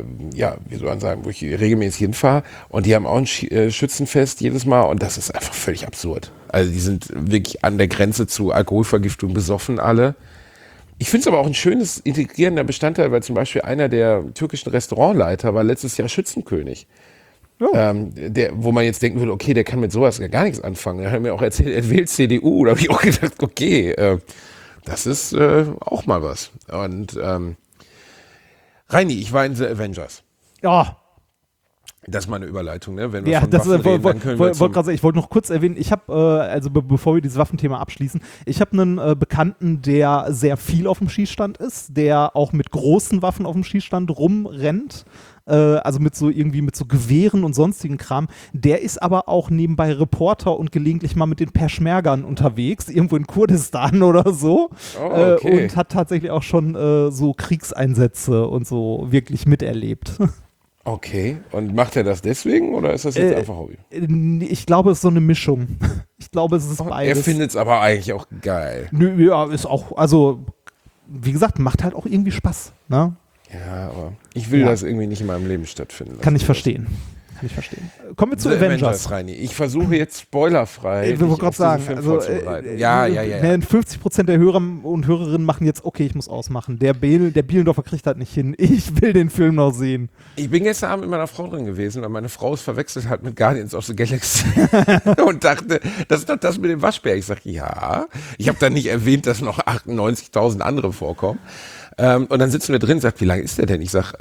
Speaker 6: wo ich regelmäßig hinfahre. Und die haben auch ein Schützenfest jedes Mal. Und das ist einfach völlig absurd. Also die sind wirklich an der Grenze zu Alkoholvergiftung besoffen alle. Ich finde es aber auch ein schönes integrierender Bestandteil, weil zum Beispiel einer der türkischen Restaurantleiter war letztes Jahr Schützenkönig.
Speaker 5: Ja.
Speaker 6: Wo man jetzt denken würde, okay, der kann mit sowas gar nichts anfangen. Er hat mir auch erzählt, er wählt CDU. Da habe ich auch gedacht, okay, das ist auch mal was. Und Reini, ich war in The Avengers.
Speaker 5: Ja.
Speaker 6: Das ist mal eine Überleitung, ne? Wenn wir
Speaker 5: Ja,
Speaker 6: von
Speaker 5: das
Speaker 6: Waffen reden, dann können wir
Speaker 5: wollte gerade sagen, ich wollte noch kurz erwähnen, ich habe, bevor wir dieses Waffenthema abschließen, ich habe einen Bekannten, der sehr viel auf dem Schießstand ist, der auch mit großen Waffen auf dem Schießstand rumrennt, also mit so Gewehren und sonstigen Kram. Der ist aber auch nebenbei Reporter und gelegentlich mal mit den Peschmergern unterwegs, irgendwo in Kurdistan oder so.
Speaker 6: Oh, okay.
Speaker 5: Und hat tatsächlich auch schon so Kriegseinsätze und so wirklich miterlebt.
Speaker 6: Okay, und macht er das deswegen oder ist das jetzt einfach Hobby?
Speaker 5: Ich glaube, es ist so eine Mischung. Ich glaube, es ist beides.
Speaker 6: Er findet es aber eigentlich auch geil.
Speaker 5: Nö, ja, ist auch, also, wie gesagt, macht halt auch irgendwie Spaß. Ne?
Speaker 6: Ja, aber ich will das irgendwie nicht in meinem Leben stattfinden lassen.
Speaker 5: Kann ich verstehen. Kommen wir zu
Speaker 6: The
Speaker 5: Avengers.
Speaker 6: Reini. Ich versuche jetzt spoilerfrei.
Speaker 5: Ich wollte gerade sagen, also,
Speaker 6: ja.
Speaker 5: 50% der Hörer und Hörerinnen machen jetzt, okay, ich muss ausmachen. Der Bielendorfer kriegt das nicht hin. Ich will den Film noch sehen.
Speaker 6: Ich bin gestern Abend mit meiner Frau drin gewesen, weil meine Frau es verwechselt hat mit Guardians of the Galaxy und dachte, das ist doch das mit dem Waschbär. Ich sage, ja. Ich habe dann nicht erwähnt, dass noch 98.000 andere vorkommen. Und dann sitzen wir drin, sagt, wie lange ist der denn? Ich sag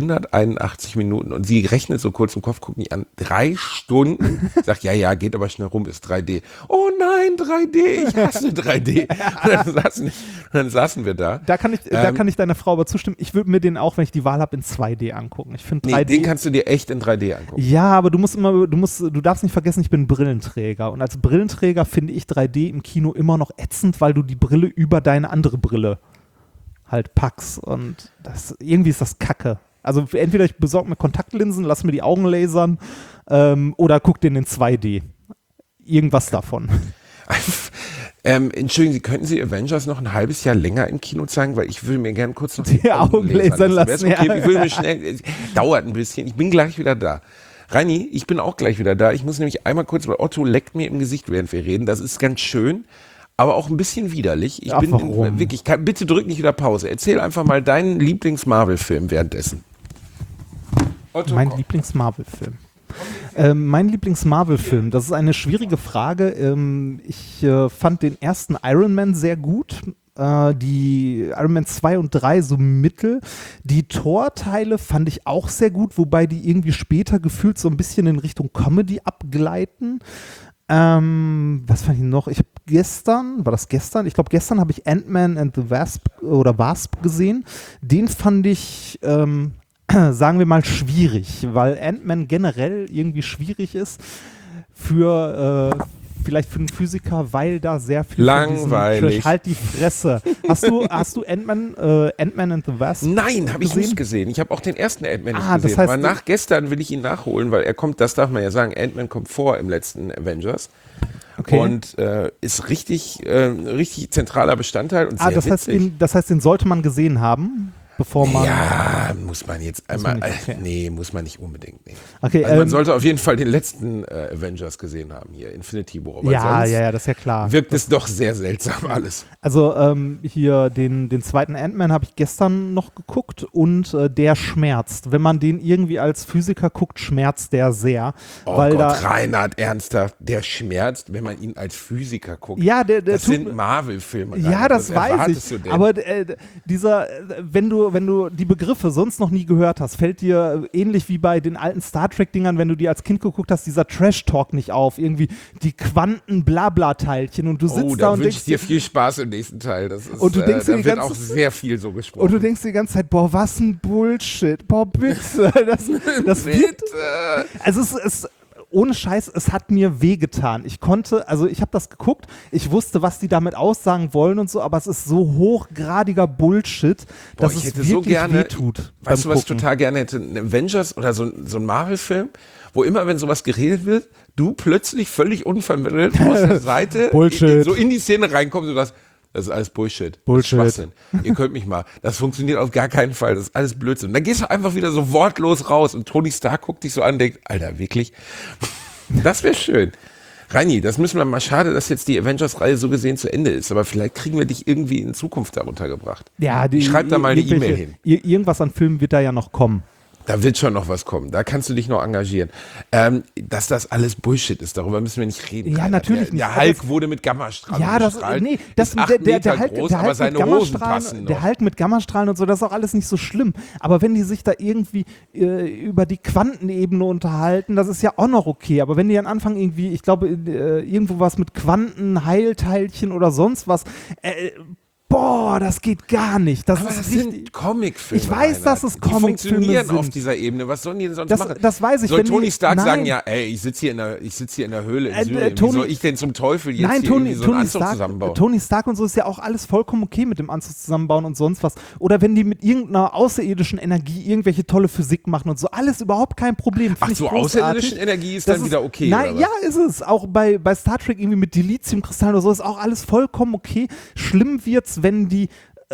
Speaker 6: 181 Minuten. Und sie rechnet so kurz im Kopf, guckt mich an, 3 Stunden. Sagt, ja, geht aber schnell rum, ist 3D. Oh nein, 3D, ich hasse 3D. Und dann saßen wir da.
Speaker 5: Da kann ich deiner Frau aber zustimmen. Ich würde mir den auch, wenn ich die Wahl habe, in 2D angucken. Ich finde 3D.
Speaker 6: Nee, den kannst du dir echt in 3D angucken.
Speaker 5: Ja, aber du darfst nicht vergessen, ich bin Brillenträger. Und als Brillenträger finde ich 3D im Kino immer noch ätzend, weil du die Brille über deine andere Brille halt packst und irgendwie ist das Kacke. Also entweder ich besorge mir Kontaktlinsen, lass mir die Augen lasern oder guck den in 2D. Irgendwas davon.
Speaker 6: Entschuldigen Sie, könnten Sie Avengers noch ein halbes Jahr länger im Kino zeigen? Weil ich würde mir gerne kurz noch
Speaker 5: die Augen lasern lassen.
Speaker 6: Okay, ja. Ich will mir schnell, dauert ein bisschen, ich bin gleich wieder da. Reini, ich bin auch gleich wieder da. Ich muss nämlich einmal kurz, weil Otto leckt mir im Gesicht, während wir reden. Das ist ganz schön. Aber auch ein bisschen widerlich.
Speaker 5: Warum?
Speaker 6: Wirklich, bitte drück nicht wieder Pause. Erzähl einfach mal deinen Lieblings-Marvel-Film währenddessen. Otto,
Speaker 5: mein Lieblings-Marvel-Film. Mein Lieblings-Marvel-Film, das ist eine schwierige Frage. Ich fand den ersten Iron Man sehr gut. Die Iron Man 2 und 3 so mittel. Die Thor-Teile fand ich auch sehr gut, wobei die irgendwie später gefühlt so ein bisschen in Richtung Comedy abgleiten. Was fand ich noch? Ich habe gestern, war das gestern? Ich glaube, gestern habe ich Ant-Man and the Wasp gesehen. Den fand ich, sagen wir mal, schwierig, weil Ant-Man generell irgendwie schwierig ist vielleicht für einen Physiker, weil da sehr viel
Speaker 6: langweilig.
Speaker 5: Halt die Fresse. Hast du Ant-Man and the Wasp
Speaker 6: Nein, habe ich nicht gesehen. Ich habe auch den ersten Ant-Man nicht gesehen. Aber nach gestern will ich ihn nachholen, weil er kommt, das darf man ja sagen, Ant-Man kommt vor im letzten Avengers. Okay. Und ist richtig zentraler Bestandteil und sehr witzig.
Speaker 5: Das heißt, den sollte man gesehen haben, bevor man...
Speaker 6: Ja, muss man jetzt einmal... Nee, muss man nicht unbedingt. Nee.
Speaker 5: Okay,
Speaker 6: also man sollte auf jeden Fall den letzten Avengers gesehen haben, hier, Infinity War.
Speaker 5: Ja, das ist ja klar.
Speaker 6: Wirkt es doch sehr seltsam alles.
Speaker 5: Also hier den zweiten Ant-Man habe ich gestern noch geguckt und der schmerzt. Wenn man den irgendwie als Physiker guckt, schmerzt der sehr.
Speaker 6: Oh
Speaker 5: weil
Speaker 6: Gott, Reinhard, ernsthaft, der schmerzt, wenn man ihn als Physiker guckt.
Speaker 5: Ja,
Speaker 6: das sind Marvel-Filme.
Speaker 5: Ja, das weiß ich. Aber wenn du die Begriffe sonst noch nie gehört hast, fällt dir ähnlich wie bei den alten Star Trek-Dingern, wenn du die als Kind geguckt hast, dieser Trash-Talk nicht auf. Irgendwie die Quanten-Blabla-Teilchen und du sitzt da und
Speaker 6: wünsche ich dir viel Spaß im nächsten Teil. Das ist,
Speaker 5: und du denkst
Speaker 6: da wird auch sehr viel so gesprochen.
Speaker 5: Und du denkst die ganze Zeit, boah, was ein Bullshit. Boah, bitte. Das wird, also es ist ohne Scheiß, es hat mir wehgetan. Ich habe das geguckt, ich wusste, was die damit aussagen wollen und so, aber es ist so hochgradiger Bullshit, dass es wirklich so gerne wehtut.
Speaker 6: Weißt du, was ich total gerne hätte? Ein Avengers oder so ein Marvel-Film, wo immer, wenn sowas geredet wird, du plötzlich völlig unvermittelt aus der Seite so in die Szene reinkommst und sagst, das ist alles Bullshit. Schwachsinn. Ihr könnt mich mal. Das funktioniert auf gar keinen Fall. Das ist alles Blödsinn. Und dann gehst du einfach wieder so wortlos raus und Tony Stark guckt dich so an und denkt, Alter, wirklich? Das wäre schön. Reini, das müssen wir mal, schade, dass jetzt die Avengers-Reihe so gesehen zu Ende ist, aber vielleicht kriegen wir dich irgendwie in Zukunft darunter gebracht.
Speaker 5: Ja,
Speaker 6: ich schreib da mal eine E-Mail hin.
Speaker 5: Irgendwas an Filmen wird da ja noch kommen.
Speaker 6: Da wird schon noch was kommen. Da kannst du dich noch engagieren. Dass das alles Bullshit ist, darüber müssen wir nicht reden.
Speaker 5: Ja, natürlich nicht.
Speaker 6: Der Hulk wurde mit Gammastrahlen bestrahlt. Ist 8 Meter groß, aber seine Hosen passen noch.
Speaker 5: Der Hulk mit Gammastrahlen und so, das ist auch alles nicht so schlimm. Aber wenn die sich da irgendwie über die Quantenebene unterhalten, das ist ja auch noch okay. Aber wenn die dann anfangen irgendwie, ich glaube, irgendwo was mit Quantenheilteilchen oder sonst was, boah, das geht gar nicht. Das
Speaker 6: sind Comicfilme.
Speaker 5: Ich weiß, dass es Comicfilme sind.
Speaker 6: Die funktionieren auf dieser Ebene. Was sollen die denn sonst machen?
Speaker 5: Das weiß ich.
Speaker 6: Soll Tony Stark sagen, ja, ey, ich sitze hier in der Höhle in Syrien. Wie soll ich denn zum Teufel jetzt so einen Anzug zusammenbauen?
Speaker 5: Tony Stark und so ist ja auch alles vollkommen okay mit dem Anzug zusammenbauen und sonst was. Oder wenn die mit irgendeiner außerirdischen Energie irgendwelche tolle Physik machen und so. Alles überhaupt kein Problem.
Speaker 6: Ach so, außerirdische Energie ist dann wieder okay,
Speaker 5: nein, ja, ist es. Auch bei Star Trek irgendwie mit Dilithiumkristallen oder so ist auch alles vollkommen okay. Schlimm wird's, wenn die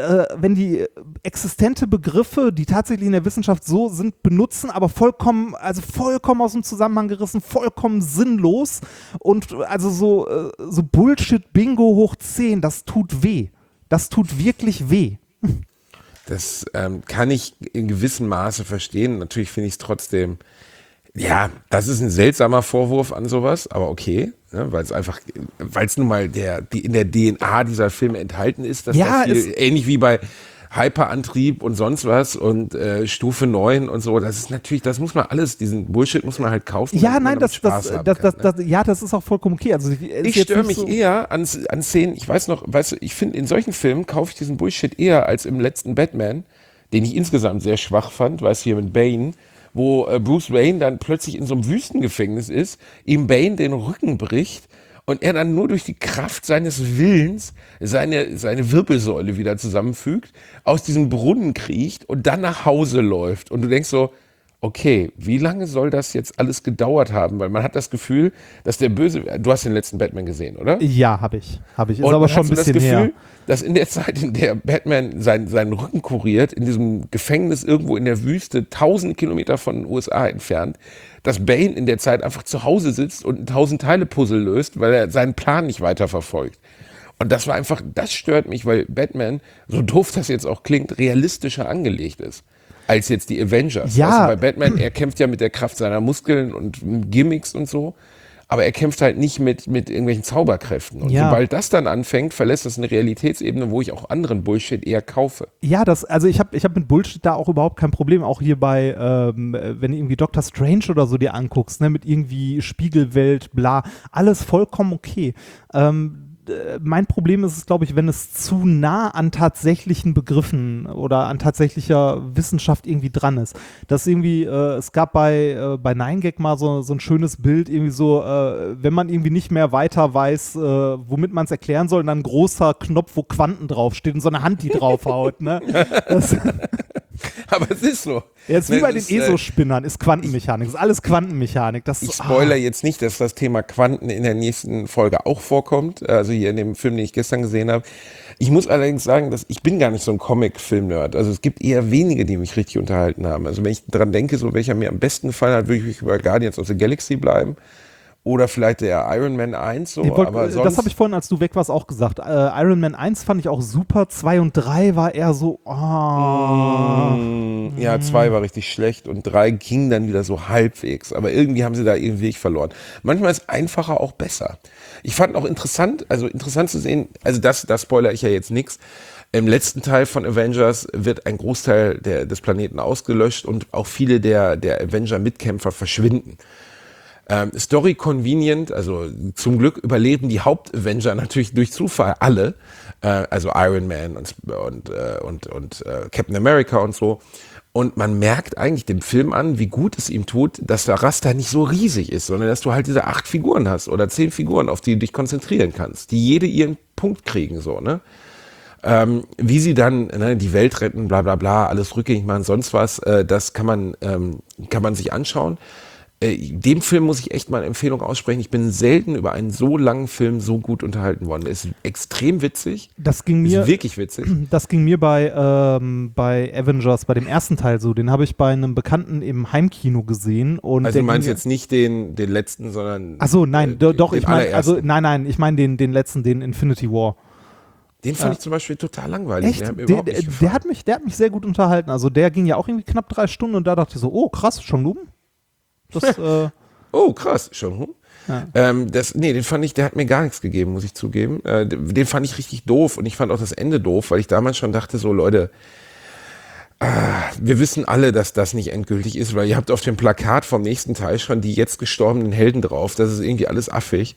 Speaker 5: existente Begriffe, die tatsächlich in der Wissenschaft so sind, benutzen, aber vollkommen aus dem Zusammenhang gerissen, vollkommen sinnlos und also so Bullshit-Bingo hoch 10, das tut weh. Das tut wirklich weh.
Speaker 6: Das kann ich in gewissem Maße verstehen. Natürlich finde ich es trotzdem, ja, das ist ein seltsamer Vorwurf an sowas, aber okay. Ne, weil es nun mal in der DNA dieser Filme enthalten ist, dass da viel, ähnlich wie bei Hyperantrieb und sonst was und Stufe 9 und so, das ist natürlich, das muss man alles, diesen Bullshit muss man halt kaufen.
Speaker 5: Ja, nein, das ist auch vollkommen okay. Also
Speaker 6: ich störe mich eher an Szenen, ich weiß noch, weißt du, ich finde, in solchen Filmen kaufe ich diesen Bullshit eher als im letzten Batman, den ich insgesamt sehr schwach fand, weißt du, hier mit Bane, wo Bruce Wayne dann plötzlich in so einem Wüstengefängnis ist, ihm Bane den Rücken bricht und er dann nur durch die Kraft seines Willens seine Wirbelsäule wieder zusammenfügt, aus diesem Brunnen kriecht und dann nach Hause läuft. Und du denkst so, okay, wie lange soll das jetzt alles gedauert haben? Weil man hat das Gefühl, dass der Böse... Du hast den letzten Batman gesehen, oder?
Speaker 5: Ja, habe ich. Ist
Speaker 6: und
Speaker 5: aber schon ein bisschen
Speaker 6: das Gefühl,
Speaker 5: her.
Speaker 6: Dass in der Zeit, in der Batman seinen Rücken kuriert, in diesem Gefängnis irgendwo in der Wüste, 1000 Kilometer von den USA entfernt, dass Bane in der Zeit einfach zu Hause sitzt und ein 1000-Teile-Puzzle löst, weil er seinen Plan nicht weiterverfolgt. Und das stört mich, weil Batman, so doof das jetzt auch klingt, realistischer angelegt ist als jetzt die Avengers.
Speaker 5: Ja.
Speaker 6: Also bei Batman, er kämpft ja mit der Kraft seiner Muskeln und Gimmicks und so. aber er kämpft halt nicht mit irgendwelchen Zauberkräften. Und sobald das dann anfängt, verlässt das eine Realitätsebene, wo ich auch anderen Bullshit eher kaufe.
Speaker 5: Ja, also ich hab mit Bullshit da auch überhaupt kein Problem. Auch hier bei, wenn du irgendwie Doctor Strange oder so dir anguckst, ne, mit irgendwie Spiegelwelt, bla, alles vollkommen okay. Mein Problem ist es, glaube ich, wenn es zu nah an tatsächlichen Begriffen oder an tatsächlicher Wissenschaft irgendwie dran ist. Das irgendwie, es gab bei 9gag mal so ein schönes Bild, irgendwie so, wenn man irgendwie nicht mehr weiter weiß, womit man es erklären soll, und dann ein großer Knopf, wo Quanten draufsteht und so eine Hand, die draufhaut, ne?
Speaker 6: Aber es ist so.
Speaker 5: Ja, ist wie bei den ESO-Spinnern, ist Quantenmechanik, ist alles Quantenmechanik.
Speaker 6: Ich spoilere jetzt nicht, dass das Thema Quanten in der nächsten Folge auch vorkommt, also hier in dem Film, den ich gestern gesehen habe. Ich muss allerdings sagen, dass ich bin gar nicht so ein Comic-Film-Nerd. Also es gibt eher wenige, die mich richtig unterhalten haben. Also wenn ich dran denke, so welcher mir am besten gefallen hat, würde ich über Guardians of the Galaxy bleiben. Oder vielleicht der Iron Man 1. So. Aber sonst,
Speaker 5: das habe ich vorhin, als du weg warst, auch gesagt. Iron Man 1 fand ich auch super. 2 und 3 war eher so,
Speaker 6: ja, 2 war richtig schlecht und 3 ging dann wieder so halbwegs. Aber irgendwie haben sie da ihren Weg verloren. Manchmal ist einfacher auch besser. Ich fand auch interessant zu sehen, also das spoilere ich ja jetzt nichts. Im letzten Teil von Avengers wird ein Großteil des Planeten ausgelöscht und auch viele der Avenger-Mitkämpfer verschwinden. Story convenient, also zum Glück überleben die Haupt-Avenger natürlich durch Zufall alle, also Iron Man und Captain America und so. Und man merkt eigentlich dem Film an, wie gut es ihm tut, dass der Raster nicht so riesig ist, sondern dass du halt diese 8 Figuren hast oder 10 Figuren, auf die du dich konzentrieren kannst, die jede ihren Punkt kriegen, so, ne? Wie sie dann die Welt retten, bla bla bla, alles rückgängig machen, sonst was, das kann man sich anschauen. Dem Film muss ich echt mal eine Empfehlung aussprechen. Ich bin selten über einen so langen Film so gut unterhalten worden. Der ist extrem witzig.
Speaker 5: Das ging mir,
Speaker 6: ist wirklich witzig.
Speaker 5: Das ging mir bei Avengers, bei dem ersten Teil so. Den habe ich bei einem Bekannten im Heimkino gesehen. Und
Speaker 6: also du meinst jetzt nicht den letzten, sondern
Speaker 5: ach so, nein, doch, ich meine,
Speaker 6: allerersten.
Speaker 5: ich meine den letzten, den Infinity War.
Speaker 6: Den fand ich zum Beispiel total langweilig.
Speaker 5: Echt?
Speaker 6: Der hat mir überhaupt nicht gefallen.
Speaker 5: Der hat mich sehr gut unterhalten. Also der ging ja auch irgendwie knapp 3 Stunden und da dachte ich so, oh krass, schon rum.
Speaker 6: Oh, krass, schon. Ja. Den fand ich, der hat mir gar nichts gegeben, muss ich zugeben. Den fand ich richtig doof und ich fand auch das Ende doof, weil ich damals schon dachte, so Leute, wir wissen alle, dass das nicht endgültig ist, weil ihr habt auf dem Plakat vom nächsten Teil schon die jetzt gestorbenen Helden drauf. Das ist irgendwie alles affig.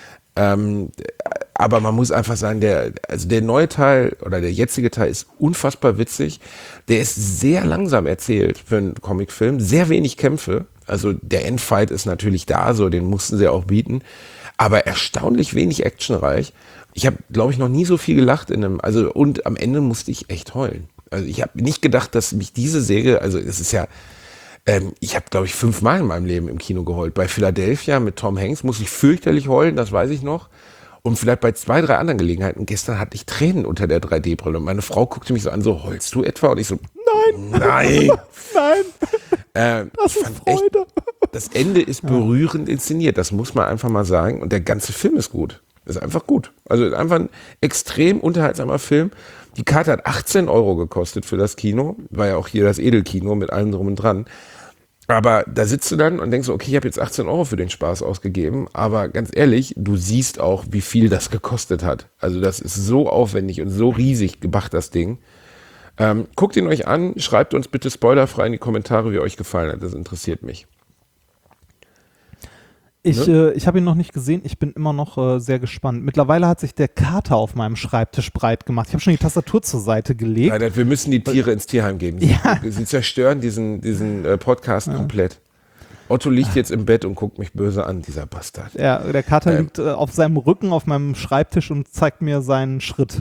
Speaker 6: Aber man muss einfach sagen, der neue Teil oder der jetzige Teil ist unfassbar witzig. Der ist sehr langsam erzählt für einen Comicfilm, sehr wenig Kämpfe. Also der Endfight ist natürlich da, so den mussten sie auch bieten, aber erstaunlich wenig actionreich. Ich habe, glaube ich, noch nie so viel gelacht und am Ende musste ich echt heulen. Also ich habe nicht gedacht, dass mich diese Serie, also es ist ja, ich habe, glaube ich, 5-mal in meinem Leben im Kino geheult. Bei Philadelphia mit Tom Hanks muss ich fürchterlich heulen, das weiß ich noch. Und vielleicht bei 2, 3 anderen Gelegenheiten. Gestern hatte ich Tränen unter der 3D-Brille. Und meine Frau guckte mich so an, so, heulst du etwa? Und ich so, nein.
Speaker 5: Das ist Freude.
Speaker 6: Das Ende ist berührend inszeniert, das muss man einfach mal sagen. Und der ganze Film ist gut. Ist einfach gut. Also ist einfach ein extrem unterhaltsamer Film. Die Karte hat 18 € gekostet für das Kino. War ja auch hier das Edelkino mit allem drum und dran. Aber da sitzt du dann und denkst so, okay, ich habe jetzt 18 € für den Spaß ausgegeben, aber ganz ehrlich, du siehst auch, wie viel das gekostet hat. Also das ist so aufwendig und so riesig gemacht, das Ding. Guckt ihn euch an, schreibt uns bitte spoilerfrei in die Kommentare, wie euch gefallen hat, das interessiert mich.
Speaker 5: Ich habe ihn noch nicht gesehen, ich bin immer noch sehr gespannt. Mittlerweile hat sich der Kater auf meinem Schreibtisch breit gemacht. Ich habe schon die Tastatur zur Seite gelegt.
Speaker 6: Nein, wir müssen die Tiere ins Tierheim geben. Sie zerstören diesen Podcast komplett. Otto liegt jetzt im Bett und guckt mich böse an, dieser Bastard.
Speaker 5: Ja, der Kater liegt auf seinem Rücken auf meinem Schreibtisch und zeigt mir seinen Schritt.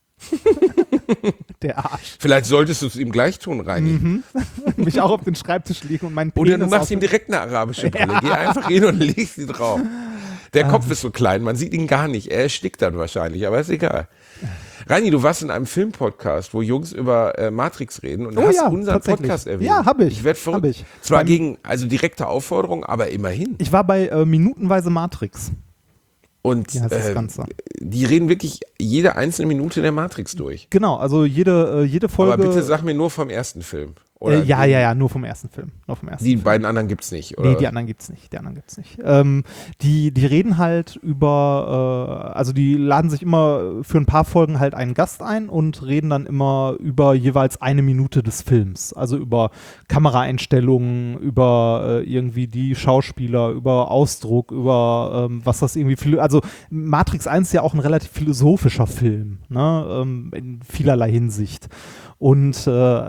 Speaker 5: Der Arsch.
Speaker 6: Vielleicht solltest du es ihm gleich tun, Reini.
Speaker 5: Mich auch auf den Schreibtisch legen und meinen Penis.
Speaker 6: Oder du machst ihm direkt eine arabische Brille. Ja. Geh einfach hin und legst sie drauf. Der Kopf ist so klein, man sieht ihn gar nicht. Er erstickt dann wahrscheinlich, aber ist egal. Reini, du warst in einem Filmpodcast, wo Jungs über Matrix reden und hast unseren Podcast erwähnt.
Speaker 5: Ja, habe ich.
Speaker 6: Ich werde verrückt. Zwar gegen direkte Aufforderung, aber immerhin.
Speaker 5: Ich war bei Minutenweise Matrix.
Speaker 6: Und die reden wirklich jede einzelne Minute der Matrix durch.
Speaker 5: Genau, also jede Folge.
Speaker 6: Aber bitte sag mir nur vom ersten Film Oder
Speaker 5: Ja, nur vom ersten Film. Nur vom ersten
Speaker 6: Die
Speaker 5: Film.
Speaker 6: beiden anderen gibt's nicht, oder?
Speaker 5: Nee, die anderen gibt's nicht. Die reden halt über, also die laden sich immer für ein paar Folgen halt einen Gast ein und reden dann immer über jeweils 1 Minute des Films. Also über Kameraeinstellungen, über irgendwie die Schauspieler, über Ausdruck, über was das irgendwie, also Matrix 1 ist ja auch ein relativ philosophischer Film, ne, in vielerlei Hinsicht. Und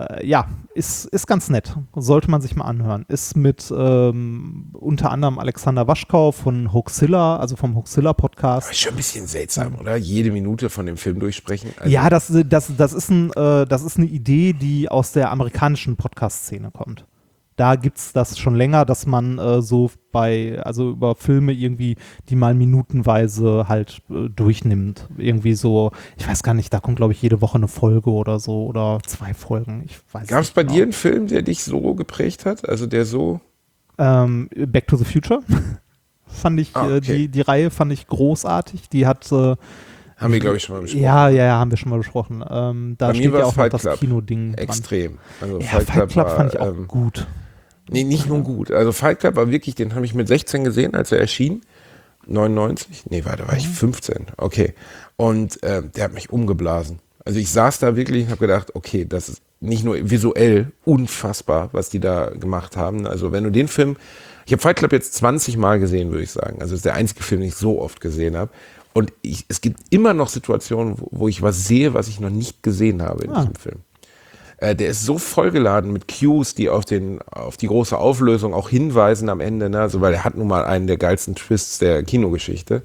Speaker 5: ist ganz nett. Sollte man sich mal anhören. Ist mit unter anderem Alexander Waschkau von Hoaxilla, also vom Hoaxilla-Podcast.
Speaker 6: Ist schon ein bisschen seltsam, oder? Jede Minute von dem Film durchsprechen. Also
Speaker 5: Ja, das ist eine Idee, die aus der amerikanischen Podcast-Szene kommt. Da gibt's das schon länger, dass man also über Filme irgendwie, die mal minutenweise halt durchnimmt. Irgendwie so, ich weiß gar nicht, da kommt, glaube ich, jede Woche eine Folge oder so oder 2 Folgen. Ich weiß
Speaker 6: Gab es
Speaker 5: nicht
Speaker 6: bei
Speaker 5: genau.
Speaker 6: dir einen Film, der dich so geprägt hat? Also der so...
Speaker 5: Back to the Future fand ich,
Speaker 6: okay.
Speaker 5: die Reihe fand ich großartig. Die hat
Speaker 6: Haben wir, glaube ich, schon mal besprochen.
Speaker 5: ja, haben wir schon mal besprochen. Da
Speaker 6: Bei
Speaker 5: steht
Speaker 6: mir
Speaker 5: ja
Speaker 6: war
Speaker 5: auch noch
Speaker 6: Fight
Speaker 5: das
Speaker 6: Club
Speaker 5: Kinoding dran.
Speaker 6: extrem. Also
Speaker 5: Ja, Fight Club
Speaker 6: war,
Speaker 5: fand ich auch gut.
Speaker 6: Nee, nicht nur gut. Also Fight Club war wirklich, den habe ich mit 16 gesehen, als er erschien. 99? Nee, warte, war ich 15. Okay. Und der hat mich umgeblasen. Also ich saß da wirklich und habe gedacht, okay, das ist nicht nur visuell unfassbar, was die da gemacht haben. Also wenn du den Film, ich habe Fight Club jetzt 20 Mal gesehen, würde ich sagen. Also es ist der einzige Film, den ich so oft gesehen habe. Und es gibt immer noch Situationen, wo ich was sehe, was ich noch nicht gesehen habe in diesem Film. Der ist so vollgeladen mit Cues, die auf die große Auflösung auch hinweisen am Ende, ne? Also, weil er hat nun mal einen der geilsten Twists der Kinogeschichte.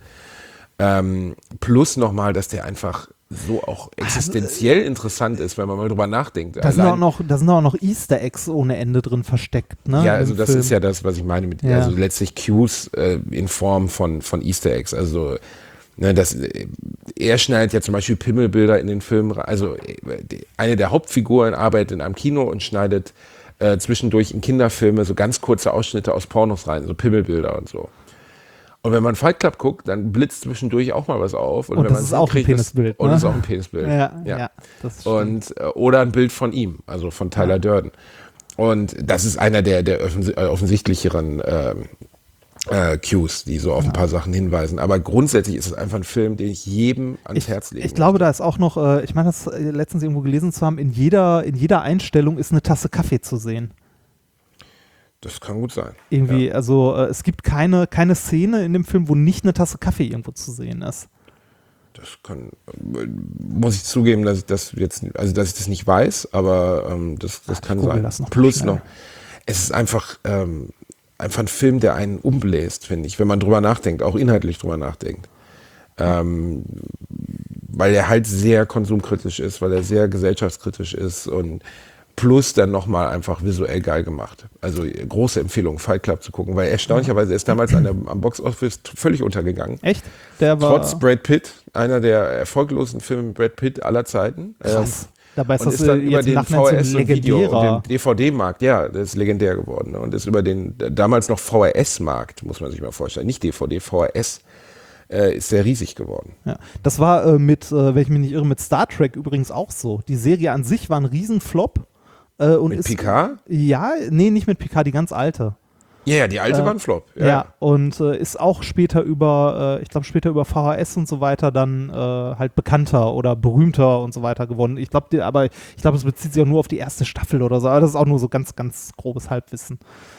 Speaker 6: Plus nochmal, dass der einfach so auch existenziell interessant ist, wenn man mal drüber nachdenkt.
Speaker 5: Da sind auch noch Easter Eggs ohne Ende drin versteckt, ne?
Speaker 6: Ja, also
Speaker 5: im
Speaker 6: das
Speaker 5: Film.
Speaker 6: ist ja das, was ich meine mit,
Speaker 5: Ja.
Speaker 6: also letztlich Cues in Form von Easter Eggs. Also ne, er schneidet ja zum Beispiel Pimmelbilder in den Film rein. Also eine der Hauptfiguren arbeitet in einem Kino und schneidet zwischendurch in Kinderfilme so ganz kurze Ausschnitte aus Pornos rein, so Pimmelbilder und so. Und wenn man Fight Club guckt, dann blitzt zwischendurch auch mal was auf. Und wenn
Speaker 5: das
Speaker 6: man
Speaker 5: ist auch ein
Speaker 6: hinkriegt,
Speaker 5: Penisbild,
Speaker 6: Und
Speaker 5: ne?
Speaker 6: das ist auch ein Penisbild.
Speaker 5: Ja, das stimmt.
Speaker 6: Und oder ein Bild von ihm, also von Tyler Durden. Und das ist einer der offensichtlicheren Cues, die so auf ein paar Sachen hinweisen. Aber grundsätzlich ist es einfach ein Film, den ich jedem ans Herz lege.
Speaker 5: Ich glaube, da ist auch noch, ich meine, das letztens irgendwo gelesen zu haben, in jeder Einstellung ist eine Tasse Kaffee zu sehen.
Speaker 6: Das kann gut sein.
Speaker 5: Irgendwie, also es gibt keine Szene in dem Film, wo nicht eine Tasse Kaffee irgendwo zu sehen ist.
Speaker 6: Das muss ich zugeben, dass ich das das nicht weiß, aber das kann
Speaker 5: google
Speaker 6: sein.
Speaker 5: das noch mal
Speaker 6: Plus
Speaker 5: schnell.
Speaker 6: noch, es ist einfach ein Film, der einen umbläst, finde ich, wenn man drüber nachdenkt, auch inhaltlich drüber nachdenkt. Weil er halt sehr konsumkritisch ist, weil er sehr gesellschaftskritisch ist und plus dann nochmal einfach visuell geil gemacht. Also große Empfehlung, Fight Club zu gucken, weil erstaunlicherweise ist damals am Box Office völlig untergegangen.
Speaker 5: Echt? Der war
Speaker 6: Trotz Brad Pitt, einer der erfolglosen Filme mit Brad Pitt aller Zeiten.
Speaker 5: krass. Dabei ist
Speaker 6: Und
Speaker 5: das
Speaker 6: ist dann über
Speaker 5: jetzt im
Speaker 6: den
Speaker 5: Nachhinein so ein
Speaker 6: VHS und Video
Speaker 5: legendärer.
Speaker 6: und den DVD-Markt, ja, das ist legendär geworden. Ne? Und ist über den damals noch VHS-Markt, muss man sich mal vorstellen, nicht DVD, VHS, ist sehr riesig geworden.
Speaker 5: Ja. Das war wenn ich mich nicht irre, mit Star Trek übrigens auch so. Die Serie an sich war ein Riesenflop.
Speaker 6: Mit Picard?
Speaker 5: Ja, nee, nicht mit Picard, die ganz alte.
Speaker 6: Ja, die alte war ein Flop.
Speaker 5: Ja, und ist auch später über VHS und so weiter dann halt bekannter oder berühmter und so weiter geworden. Ich glaube, es bezieht sich auch nur auf die erste Staffel oder so, aber das ist auch nur so ganz, ganz grobes Halbwissen.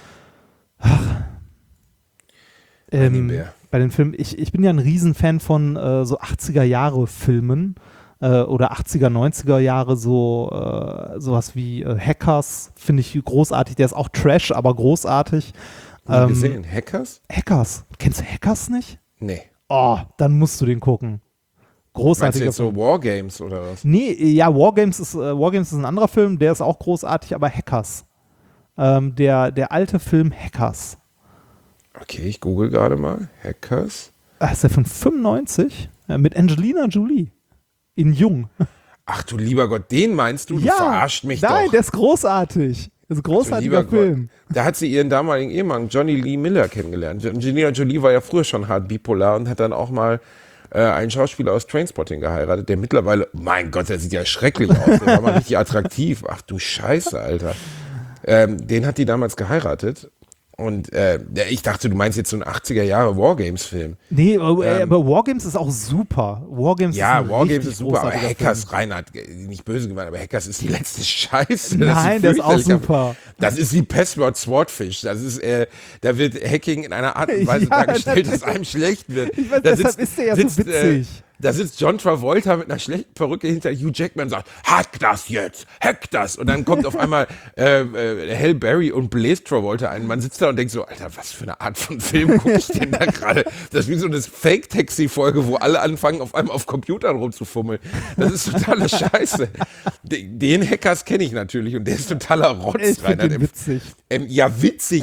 Speaker 5: Bei den Filmen, ich bin ja ein Riesenfan von so 80er-Jahre-Filmen oder 80er, 90er Jahre, sowas wie Hackers, finde ich großartig. Der ist auch Trash, aber großartig.
Speaker 6: Gesehen, Hackers?
Speaker 5: Hackers. Kennst du Hackers nicht?
Speaker 6: Nee.
Speaker 5: Oh, dann musst du den gucken.
Speaker 6: Meinst du
Speaker 5: Großartiger
Speaker 6: jetzt so
Speaker 5: Film.
Speaker 6: Wargames oder was?
Speaker 5: Nee, ja, Wargames ist ein anderer Film, der ist auch großartig, aber Hackers. Der alte Film Hackers.
Speaker 6: Okay, ich google gerade mal. Hackers?
Speaker 5: Ist der von 95? Mit Angelina Jolie. In Jung.
Speaker 6: Ach du lieber Gott, den meinst du? Du verarscht mich
Speaker 5: nein,
Speaker 6: doch.
Speaker 5: der ist großartig. Das ist ein großartiger
Speaker 6: Lieber
Speaker 5: Film.
Speaker 6: Gott. Da hat sie ihren damaligen Ehemann Johnny Lee Miller kennengelernt. Angelina Jolie war ja früher schon hart bipolar und hat dann auch mal einen Schauspieler aus Trainspotting geheiratet, der mittlerweile, mein Gott, der sieht ja schrecklich aus, der war mal richtig attraktiv. Ach du Scheiße, Alter. Den hat die damals geheiratet. Und ich dachte, du meinst jetzt so einen 80er-Jahre-Wargames-Film.
Speaker 5: Nee, aber Wargames ist auch super. Wargames
Speaker 6: ist super, aber Hackers, Reinhard, nicht böse gemeint, aber Hackers ist die letzte Scheiße.
Speaker 5: Nein, der ist auch super.
Speaker 6: Das ist wie Password Swordfish. Das ist, da wird Hacking in einer Art und Weise dargestellt, dass einem schlecht wird.
Speaker 5: Ich weiß, deshalb ist der ja so witzig.
Speaker 6: Da sitzt John Travolta mit einer schlechten Perücke hinter Hugh Jackman und sagt, hack das jetzt, hack das. Und dann kommt auf einmal Halle Berry und bläst Travolta ein. Man sitzt da und denkt so, Alter, was für eine Art von Film gucke ich denn da gerade? Das ist wie so eine Fake-Taxi-Folge, wo alle anfangen, auf einmal auf Computern rumzufummeln. Das ist totale Scheiße. Den Hackers kenne ich natürlich und der ist totaler Rotz.
Speaker 5: Ich finde den witzig.
Speaker 6: Ja, witzig.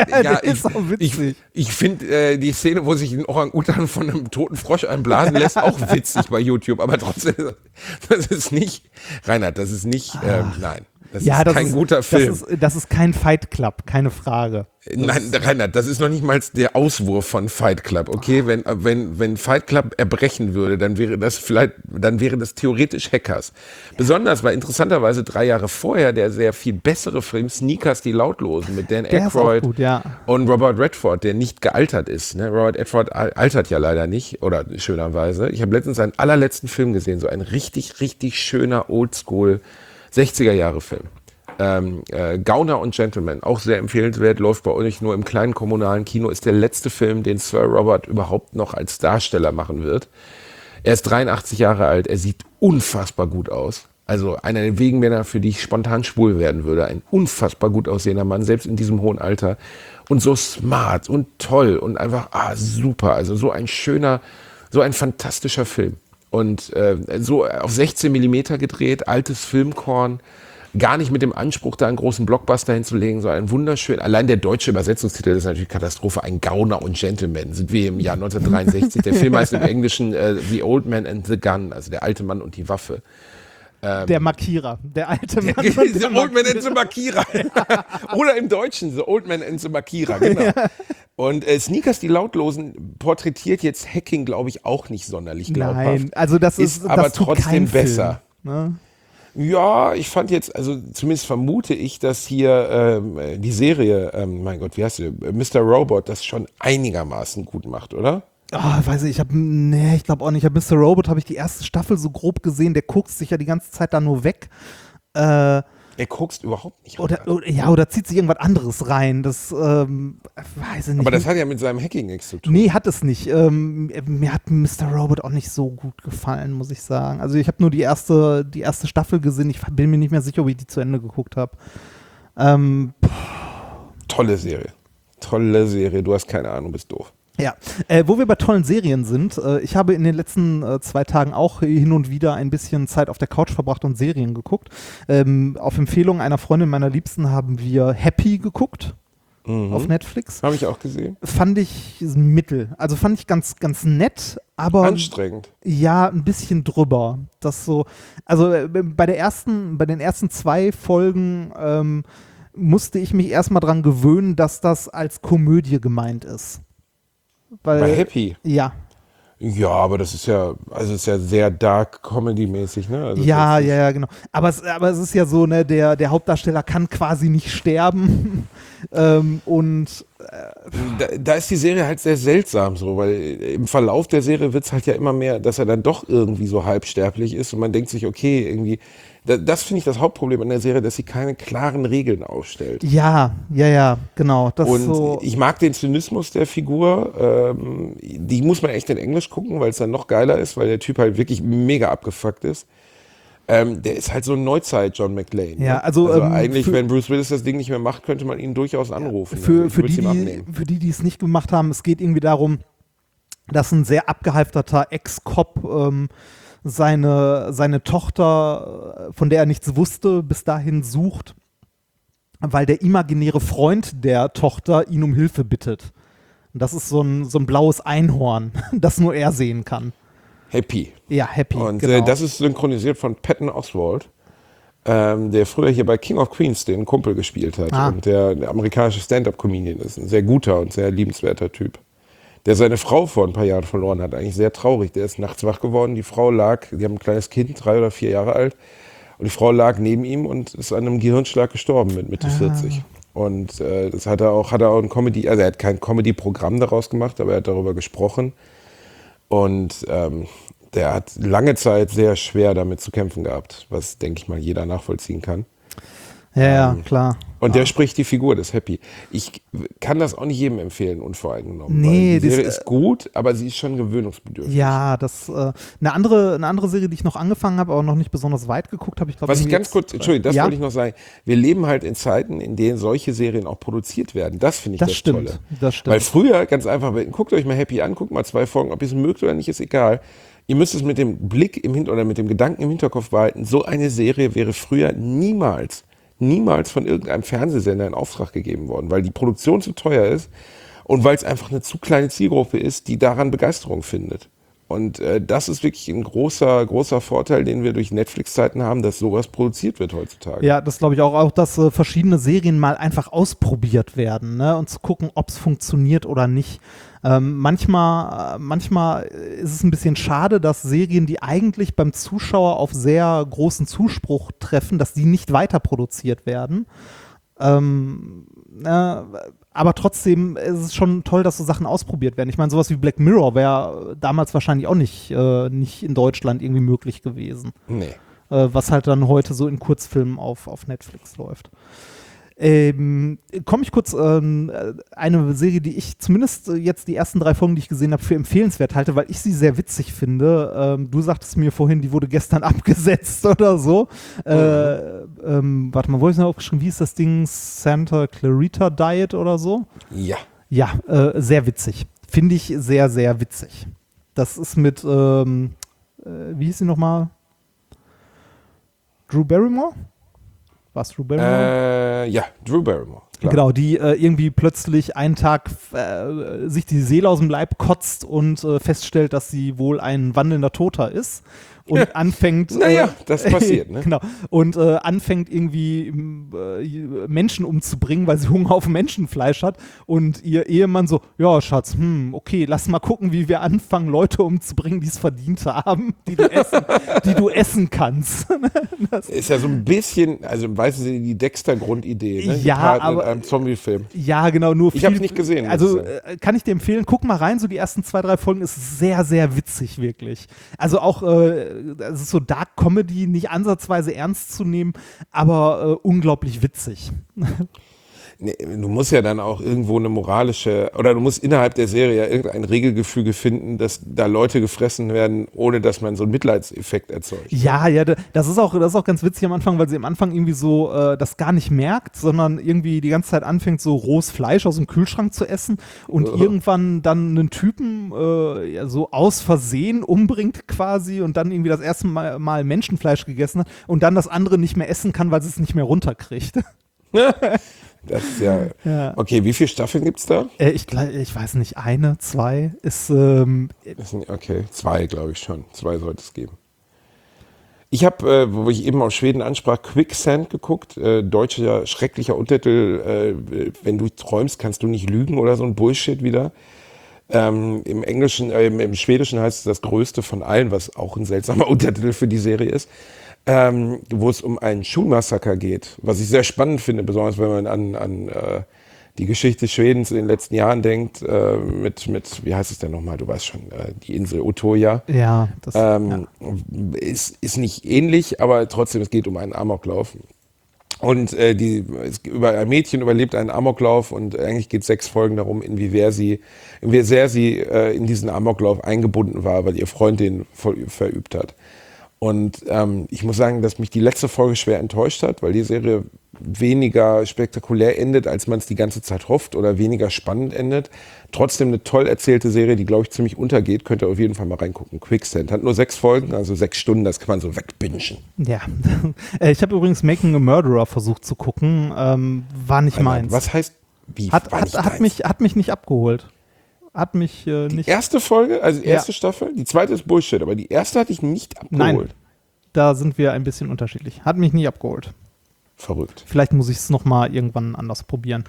Speaker 6: Ich finde die Szene, wo sich ein Orang-Utan von einem toten Frosch einblasen lässt, auch witzig bei YouTube, aber trotzdem, das ist nicht, Reinhard, das ist nicht, nein, das ist kein guter Film.
Speaker 5: Das ist kein Fight Club, keine Frage.
Speaker 6: Nein, Reinhard, das ist noch nicht mal der Auswurf von Fight Club, okay? Wenn Fight Club erbrechen würde, dann wäre das theoretisch Hackers. Besonders, weil interessanterweise 3 Jahre vorher der sehr viel bessere Film Sneakers, die Lautlosen mit Dan Aykroyd und Robert Redford, der nicht gealtert ist. Ne? Robert Redford altert ja leider nicht, oder schönerweise. Ich habe letztens seinen allerletzten Film gesehen, so ein richtig, richtig schöner Oldschool 60er-Jahre-Film. Gauner und Gentleman, auch sehr empfehlenswert, läuft bei euch nur im kleinen kommunalen Kino, ist der letzte Film, den Sir Robert überhaupt noch als Darsteller machen wird. Er ist 83 Jahre alt, er sieht unfassbar gut aus. Also einer der wenigen Männer, für die ich spontan schwul werden würde. Ein unfassbar gut aussehender Mann, selbst in diesem hohen Alter. Und so smart und toll und einfach super. Also so ein schöner, so ein fantastischer Film. Und so auf 16 Millimeter gedreht, altes Filmkorn. Gar nicht mit dem Anspruch, da einen großen Blockbuster hinzulegen, sondern ein wunderschön, allein der deutsche Übersetzungstitel ist natürlich Katastrophe, ein Gauner und Gentleman, sind wir im Jahr 1963. Der Film heißt im Englischen The Old Man and the Gun, also der alte Mann und die Waffe.
Speaker 5: Der Markierer, der alte Mann.
Speaker 6: The Old Man and the Markierer. Oder im Deutschen The Old Man and the Markierer, genau. Und Sneakers, die Lautlosen, porträtiert jetzt Hacking, glaube ich, auch nicht sonderlich glaubhaft.
Speaker 5: Nein, also das ist
Speaker 6: aber
Speaker 5: das
Speaker 6: trotzdem besser.
Speaker 5: Film, ne?
Speaker 6: Ja, ich fand jetzt, also zumindest vermute ich, dass hier die Serie, mein Gott, wie heißt sie, Mr. Robot, das schon einigermaßen gut macht, oder?
Speaker 5: Weiß ich glaube auch nicht. Mr. Robot habe ich die erste Staffel so grob gesehen, der guckt sich ja die ganze Zeit da nur weg.
Speaker 6: Er guckst überhaupt nicht
Speaker 5: rein. Oder zieht sich irgendwas anderes rein. Das weiß ich nicht.
Speaker 6: Aber das hat ja mit seinem Hacking nichts zu tun.
Speaker 5: Nee, hat es nicht. Mir hat Mr. Robot auch nicht so gut gefallen, muss ich sagen. Also ich habe nur die erste Staffel gesehen. Ich bin mir nicht mehr sicher, ob ich die zu Ende geguckt habe.
Speaker 6: Tolle Serie. Du hast keine Ahnung, bist doof.
Speaker 5: Ja, wo wir bei tollen Serien sind, ich habe in den letzten 2 Tagen auch hin und wieder ein bisschen Zeit auf der Couch verbracht und Serien geguckt. Auf Empfehlung einer Freundin meiner Liebsten haben wir Happy geguckt auf Netflix.
Speaker 6: Habe ich auch gesehen.
Speaker 5: Fand ich mittel. Also fand ich ganz, ganz nett, aber
Speaker 6: anstrengend.
Speaker 5: Ja, ein bisschen drüber. Das so, also bei den ersten 2 Folgen musste ich mich erstmal dran gewöhnen, dass das als Komödie gemeint ist.
Speaker 6: Bei Happy?
Speaker 5: Ja.
Speaker 6: Ja, aber das ist ja, ist ja sehr dark Comedy-mäßig, ne? Also
Speaker 5: ja, genau. Aber es ist ja so, ne, der Hauptdarsteller kann quasi nicht sterben. Da ist die Serie halt sehr seltsam so, weil im Verlauf der Serie wird es halt ja immer mehr, dass er dann doch irgendwie so halbsterblich ist und man denkt sich, okay, irgendwie, das finde ich das Hauptproblem an der Serie, dass sie keine klaren Regeln aufstellt. Ja, genau. Das
Speaker 6: und
Speaker 5: so.
Speaker 6: Ich mag den Zynismus der Figur, die muss man echt in Englisch gucken, weil es dann noch geiler ist, weil der Typ halt wirklich mega abgefuckt ist. Der ist halt so ein Neuzeit-John McClane.
Speaker 5: Ja,
Speaker 6: ne?
Speaker 5: also
Speaker 6: eigentlich, wenn Bruce Willis das Ding nicht mehr macht, könnte man ihn durchaus anrufen.
Speaker 5: Für die es nicht gemacht haben, es geht irgendwie darum, dass ein sehr abgehalfterter Ex-Cop seine Tochter, von der er nichts wusste, bis dahin sucht, weil der imaginäre Freund der Tochter ihn um Hilfe bittet. Und das ist so ein blaues Einhorn, das nur er sehen kann.
Speaker 6: Happy.
Speaker 5: Ja, Happy,
Speaker 6: und
Speaker 5: genau.
Speaker 6: Das ist synchronisiert von Patton Oswalt, der früher hier bei King of Queens den Kumpel gespielt hat und der amerikanische Stand-Up-Comedian ist. Ein sehr guter und sehr liebenswerter Typ, der seine Frau vor ein paar Jahren verloren hat. Eigentlich sehr traurig. Der ist nachts wach geworden, die Frau lag, die haben ein kleines Kind, 3 oder 4 Jahre alt, Und die Frau lag neben ihm und ist an einem Gehirnschlag gestorben mit Mitte 40. Und das hat er auch ein Comedy, also er hat kein Comedy-Programm daraus gemacht, aber er hat darüber gesprochen. Und der hat lange Zeit sehr schwer damit zu kämpfen gehabt, was, denke ich mal, jeder nachvollziehen kann.
Speaker 5: Ja, klar.
Speaker 6: Und der spricht die Figur des Happy. Ich kann das auch nicht jedem empfehlen, unvoreingenommen.
Speaker 5: Nee,
Speaker 6: weil die Serie
Speaker 5: das,
Speaker 6: ist gut, aber sie ist schon gewöhnungsbedürftig.
Speaker 5: Ja, das eine andere Serie, die ich noch angefangen habe, aber noch nicht besonders weit geguckt habe.
Speaker 6: Was ich ganz kurz, Entschuldigung, das
Speaker 5: ja?
Speaker 6: wollte ich noch sagen. Wir leben halt in Zeiten, in denen solche Serien auch produziert werden. Das finde ich das
Speaker 5: stimmt,
Speaker 6: Tolle.
Speaker 5: das stimmt.
Speaker 6: Weil früher, ganz einfach, guckt euch mal Happy an, guckt mal 2 Folgen, ob ihr es mögt oder nicht, ist egal. Ihr müsst es mit dem Blick oder mit dem Gedanken im Hinterkopf behalten, so eine Serie wäre früher niemals von irgendeinem Fernsehsender in Auftrag gegeben worden, weil die Produktion zu teuer ist und weil es einfach eine zu kleine Zielgruppe ist, die daran Begeisterung findet. Und das ist wirklich ein großer Vorteil, den wir durch Netflix-Zeiten haben, dass sowas produziert wird heutzutage.
Speaker 5: Ja, das glaube ich auch, dass verschiedene Serien mal einfach ausprobiert werden, ne, und zu gucken, ob es funktioniert oder nicht. Manchmal ist es ein bisschen schade, dass Serien, die eigentlich beim Zuschauer auf sehr großen Zuspruch treffen, dass die nicht weiter produziert werden. Aber trotzdem ist es schon toll, dass so Sachen ausprobiert werden. Ich meine, sowas wie Black Mirror wäre damals wahrscheinlich auch nicht in Deutschland irgendwie möglich gewesen.
Speaker 6: Nee.
Speaker 5: Was halt dann heute so in Kurzfilmen auf Netflix läuft. Komme ich kurz eine Serie, die ich zumindest jetzt die ersten 3 Folgen, die ich gesehen habe, für empfehlenswert halte, weil ich sie sehr witzig finde. Du sagtest mir vorhin, die wurde gestern abgesetzt oder so. Warte mal, wo habe ich noch aufgeschrieben? Wie ist das Ding? Santa Clarita Diet oder so?
Speaker 6: Ja.
Speaker 5: Ja, sehr witzig. Finde ich sehr, sehr witzig. Das ist mit, wie hieß sie nochmal? Drew Barrymore? Was, Drew Barrymore?
Speaker 6: Ja, Drew Barrymore. Klar.
Speaker 5: Genau, die irgendwie plötzlich einen Tag sich die Seele aus dem Leib kotzt und feststellt, dass sie wohl ein wandelnder Toter ist. Und anfängt.
Speaker 6: Naja, das passiert, ne?
Speaker 5: Genau. Und anfängt irgendwie Menschen umzubringen, weil sie Hunger auf Menschenfleisch hat. Und ihr Ehemann so: Ja, Schatz, okay, lass mal gucken, wie wir anfangen, Leute umzubringen, die es verdient haben, die du essen kannst.
Speaker 6: Ist ja so ein bisschen, also im weißen Sinne die Dexter-Grundidee, ne?
Speaker 5: Ja,
Speaker 6: Gepaart
Speaker 5: aber
Speaker 6: mit einem Zombie-Film.
Speaker 5: Ja, genau, nur
Speaker 6: Ich habe es nicht gesehen.
Speaker 5: Also kann ich dir empfehlen, guck mal rein, so die ersten 2, 3 Folgen ist sehr, sehr witzig, wirklich. Also auch, es ist so Dark Comedy, nicht ansatzweise ernst zu nehmen, aber unglaublich witzig.
Speaker 6: Nee, du musst ja dann auch irgendwo eine moralische, oder du musst innerhalb der Serie ja irgendein Regelgefüge finden, dass da Leute gefressen werden, ohne dass man so einen Mitleidseffekt erzeugt.
Speaker 5: Ja, das ist auch ganz witzig am Anfang, weil sie am Anfang irgendwie so das gar nicht merkt, sondern irgendwie die ganze Zeit anfängt, so rohes Fleisch aus dem Kühlschrank zu essen und irgendwann dann einen Typen so aus Versehen umbringt quasi und dann irgendwie das erste Mal Menschenfleisch gegessen hat und dann das andere nicht mehr essen kann, weil sie es nicht mehr runterkriegt.
Speaker 6: Das ist ja. Okay, wie viele Staffeln gibt's da?
Speaker 5: Ich weiß nicht, 1, 2 ist.
Speaker 6: Okay, 2 glaube ich schon. 2 sollte es geben. Ich habe, wo ich eben aus Schweden ansprach, Quicksand geguckt. Deutscher schrecklicher Untertitel. Wenn du träumst, kannst du nicht lügen oder so ein Bullshit wieder. Im Englischen, im Schwedischen heißt es das Größte von allen, was auch ein seltsamer Untertitel für die Serie ist. Wo es um einen Schulmassaker geht, was ich sehr spannend finde, besonders wenn man an die Geschichte Schwedens in den letzten Jahren denkt, mit wie heißt es denn nochmal, du weißt schon, die Insel Utoja.
Speaker 5: Ja, das
Speaker 6: ist nicht ähnlich, aber trotzdem, es geht um einen Amoklauf. Und ein Mädchen überlebt einen Amoklauf und eigentlich geht 6 Folgen darum, inwiefern sie in diesen Amoklauf eingebunden war, weil ihr Freund den verübt hat. Und ich muss sagen, dass mich die letzte Folge schwer enttäuscht hat, weil die Serie weniger spektakulär endet, als man es die ganze Zeit hofft oder weniger spannend endet. Trotzdem eine toll erzählte Serie, die, glaube ich, ziemlich untergeht. Könnt ihr auf jeden Fall mal reingucken. Quicksand hat nur 6 Folgen, also 6 Stunden, das kann man so wegbingen.
Speaker 5: Ja. Ich habe übrigens Making a Murderer versucht zu gucken. War nicht meins.
Speaker 6: Was heißt, wie?
Speaker 5: Hat mich nicht abgeholt. Hat mich nicht.
Speaker 6: Die erste Folge, also die erste Staffel, die zweite ist Bullshit, aber die erste hatte ich nicht abgeholt.
Speaker 5: Nein, da sind wir ein bisschen unterschiedlich. Hat mich nicht abgeholt.
Speaker 6: Verrückt.
Speaker 5: Vielleicht muss ich es nochmal irgendwann anders probieren.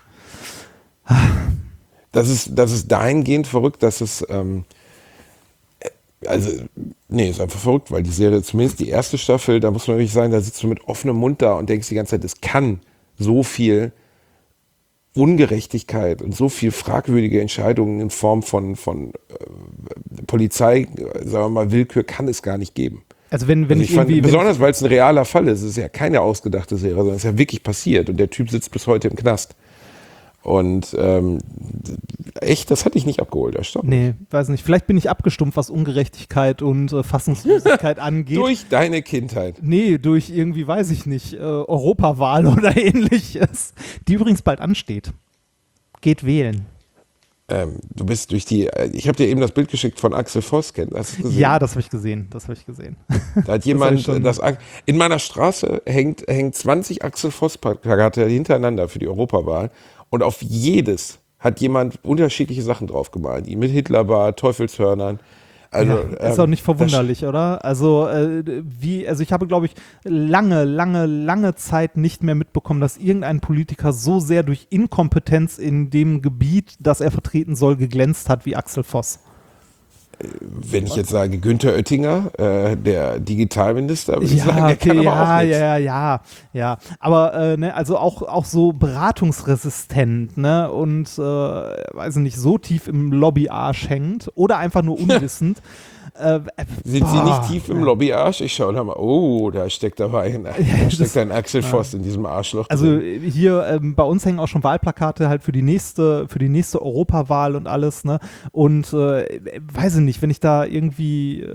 Speaker 6: Das ist dahingehend verrückt, dass es Also, nee, ist einfach verrückt, weil die Serie, zumindest die erste Staffel, da muss man wirklich sagen, da sitzt du mit offenem Mund da und denkst die ganze Zeit, es kann so viel Ungerechtigkeit und so viel fragwürdige Entscheidungen in Form von Polizei, sagen wir mal, Willkür kann es gar nicht geben.
Speaker 5: Also wenn
Speaker 6: Also
Speaker 5: ich
Speaker 6: ich fand,
Speaker 5: irgendwie...
Speaker 6: besonders weil es ein realer Fall ist, es ist ja keine ausgedachte Serie, sondern es ist ja wirklich passiert und der Typ sitzt bis heute im Knast. Und echt, das hatte ich nicht abgeholt, erstaunt.
Speaker 5: Nee, weiß nicht. Vielleicht bin ich abgestumpft, was Ungerechtigkeit und Fassungslosigkeit angeht.
Speaker 6: Durch deine Kindheit.
Speaker 5: Nee, durch irgendwie, weiß ich nicht, Europawahl oder ähnliches, die übrigens bald ansteht. Geht wählen.
Speaker 6: Du bist durch die, ich habe dir eben das Bild geschickt von Axel Voss, hast du das gesehen?
Speaker 5: Ja, das habe ich gesehen.
Speaker 6: Da hat jemand,
Speaker 5: Das
Speaker 6: in meiner Straße hängt 20 Axel Voss-Plakate hintereinander für die Europawahl und auf jedes hat jemand unterschiedliche Sachen drauf gemalt. Mit Hitlerbart, Teufelshörnern. Also,
Speaker 5: ja, ist auch nicht verwunderlich, oder? Also, ich habe, glaube ich, lange Zeit nicht mehr mitbekommen, dass irgendein Politiker so sehr durch Inkompetenz in dem Gebiet, das er vertreten soll, geglänzt hat wie Axel Voss.
Speaker 6: Wenn ich jetzt sage, Günther Oettinger, der Digitalminister, würde ich sagen, der kann aber auch nichts.
Speaker 5: Ja. Aber, also auch so beratungsresistent, ne, und, weiß nicht, so tief im Lobbyarsch hängt oder einfach nur unwissend.
Speaker 6: Sind Sie nicht tief im Lobbyarsch? Ich schaue da mal, da steckt dabei ein Axel Voss in diesem Arschloch.
Speaker 5: Also hier bei uns hängen auch schon Wahlplakate halt für die nächste Europawahl und alles, ne? Und weiß ich nicht, wenn ich da irgendwie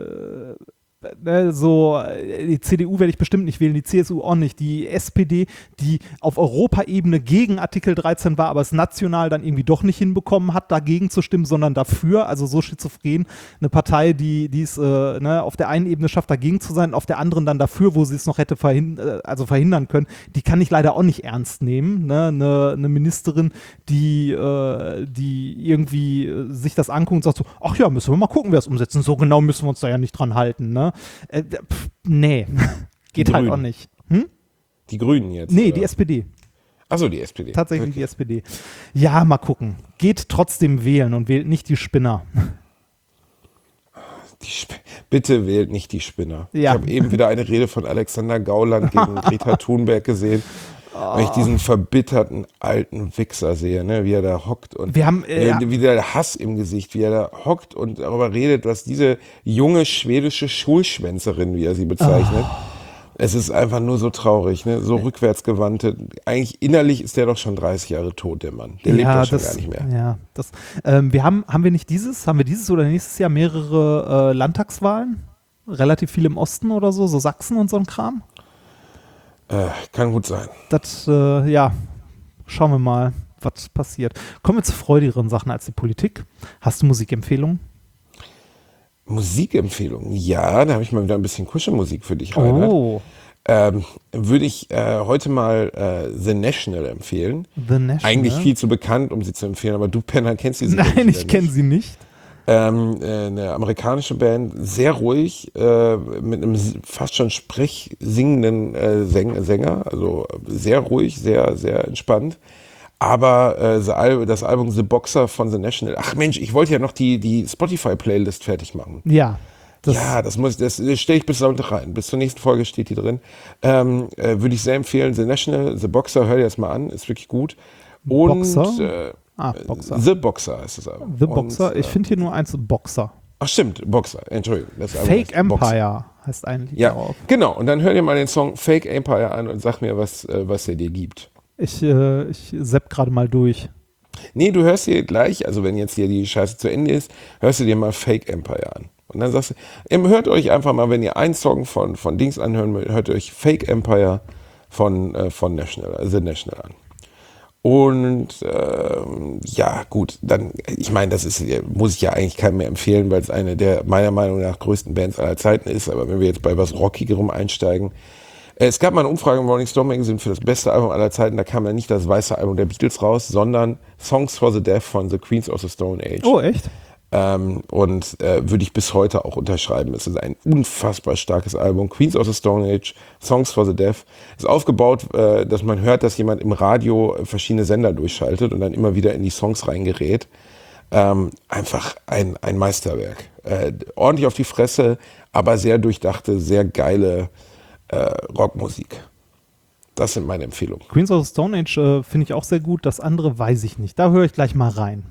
Speaker 5: die CDU werde ich bestimmt nicht wählen, die CSU auch nicht, die SPD, die auf Europaebene gegen Artikel 13 war, aber es national dann irgendwie doch nicht hinbekommen hat, dagegen zu stimmen, sondern dafür, also so schizophren, eine Partei, die es auf der einen Ebene schafft, dagegen zu sein, auf der anderen dann dafür, wo sie es noch hätte verhindern können, die kann ich leider auch nicht ernst nehmen, ne? Eine Ministerin, die irgendwie sich das anguckt und sagt so, ach ja, müssen wir mal gucken, wer es umsetzen, so genau müssen wir uns da ja nicht dran halten, ne? Nee, geht halt auch nicht.
Speaker 6: Die Grünen jetzt?
Speaker 5: Nee,
Speaker 6: oder?
Speaker 5: die SPD.
Speaker 6: Achso, die SPD.
Speaker 5: Tatsächlich die SPD. Ja, mal gucken. Geht trotzdem wählen und wählt nicht die Spinner.
Speaker 6: Bitte wählt nicht die Spinner.
Speaker 5: Ja.
Speaker 6: Ich habe eben wieder eine Rede von Alexander Gauland gegen Greta Thunberg gesehen. Wenn ich diesen verbitterten alten Wichser sehe, ne, wie er da hockt und wie der Hass im Gesicht, wie er da hockt und darüber redet, was diese junge schwedische Schulschwänzerin, wie er sie bezeichnet. Es ist einfach nur so traurig, ne, so rückwärtsgewandte. Eigentlich innerlich ist der doch schon 30 Jahre tot, der Mann. Der lebt doch schon gar nicht mehr.
Speaker 5: Ja, haben wir dieses oder nächstes Jahr mehrere Landtagswahlen? Relativ viel im Osten oder so Sachsen und so ein Kram?
Speaker 6: Kann gut sein.
Speaker 5: Das, schauen wir mal, was passiert. Kommen wir zu freudigeren Sachen als die Politik. Hast du Musikempfehlungen?
Speaker 6: Musikempfehlungen? Ja, da habe ich mal wieder ein bisschen Kuschelmusik für dich, Reinhard.
Speaker 5: Oh.
Speaker 6: Würde ich heute mal The National empfehlen.
Speaker 5: The National?
Speaker 6: Eigentlich viel zu bekannt, um sie zu empfehlen, aber du, Penner, kennst diese
Speaker 5: Nein, ich kenne sie nicht.
Speaker 6: Eine amerikanische Band, sehr ruhig, mit einem fast schon sprechsingenden Sänger, also sehr ruhig, sehr, sehr entspannt. Aber das Album The Boxer von The National, ach Mensch, ich wollte ja noch die Spotify-Playlist fertig machen.
Speaker 5: Ja.
Speaker 6: Das stelle ich bis Sonntag rein. Bis zur nächsten Folge steht die drin. Würde ich sehr empfehlen. The National, The Boxer, hör dir das mal an, ist wirklich gut. Und
Speaker 5: Boxer? Boxer.
Speaker 6: The Boxer ist das Album.
Speaker 5: The Boxer, ich finde hier nur eins Boxer.
Speaker 6: Ach stimmt, Boxer, Entschuldigung. Das
Speaker 5: Fake Empire heißt eigentlich
Speaker 6: ja, genau. Und dann hör dir mal den Song Fake Empire an und sag mir, was er dir gibt.
Speaker 5: Ich sepp gerade mal durch.
Speaker 6: Nee, du hörst dir gleich, also wenn jetzt hier die Scheiße zu Ende ist, hörst du dir mal Fake Empire an. Und dann sagst du, hört euch einfach mal, wenn ihr einen Song von Dings anhören wollt, hört euch Fake Empire von National, The National an. Und ja, gut, dann, ich meine, muss ich ja eigentlich keinem mehr empfehlen, weil es eine der meiner Meinung nach größten Bands aller Zeiten ist. Aber wenn wir jetzt bei was Rockigerem einsteigen, es gab mal eine Umfrage im Rolling Stone Magazine für das beste Album aller Zeiten, da kam dann nicht das weiße Album der Beatles raus, sondern Songs for the Deaf von The Queens of the Stone Age.
Speaker 5: Oh, echt?
Speaker 6: Würde ich bis heute auch unterschreiben. Es ist ein unfassbar starkes Album. Queens of the Stone Age, Songs for the Deaf. Ist aufgebaut, dass man hört, dass jemand im Radio verschiedene Sender durchschaltet und dann immer wieder in die Songs reingerät. Einfach ein Meisterwerk. Ordentlich auf die Fresse, aber sehr durchdachte, sehr geile Rockmusik. Das sind meine Empfehlungen.
Speaker 5: Queens of the Stone Age finde ich auch sehr gut. Das andere weiß ich nicht. Da höre ich gleich mal rein.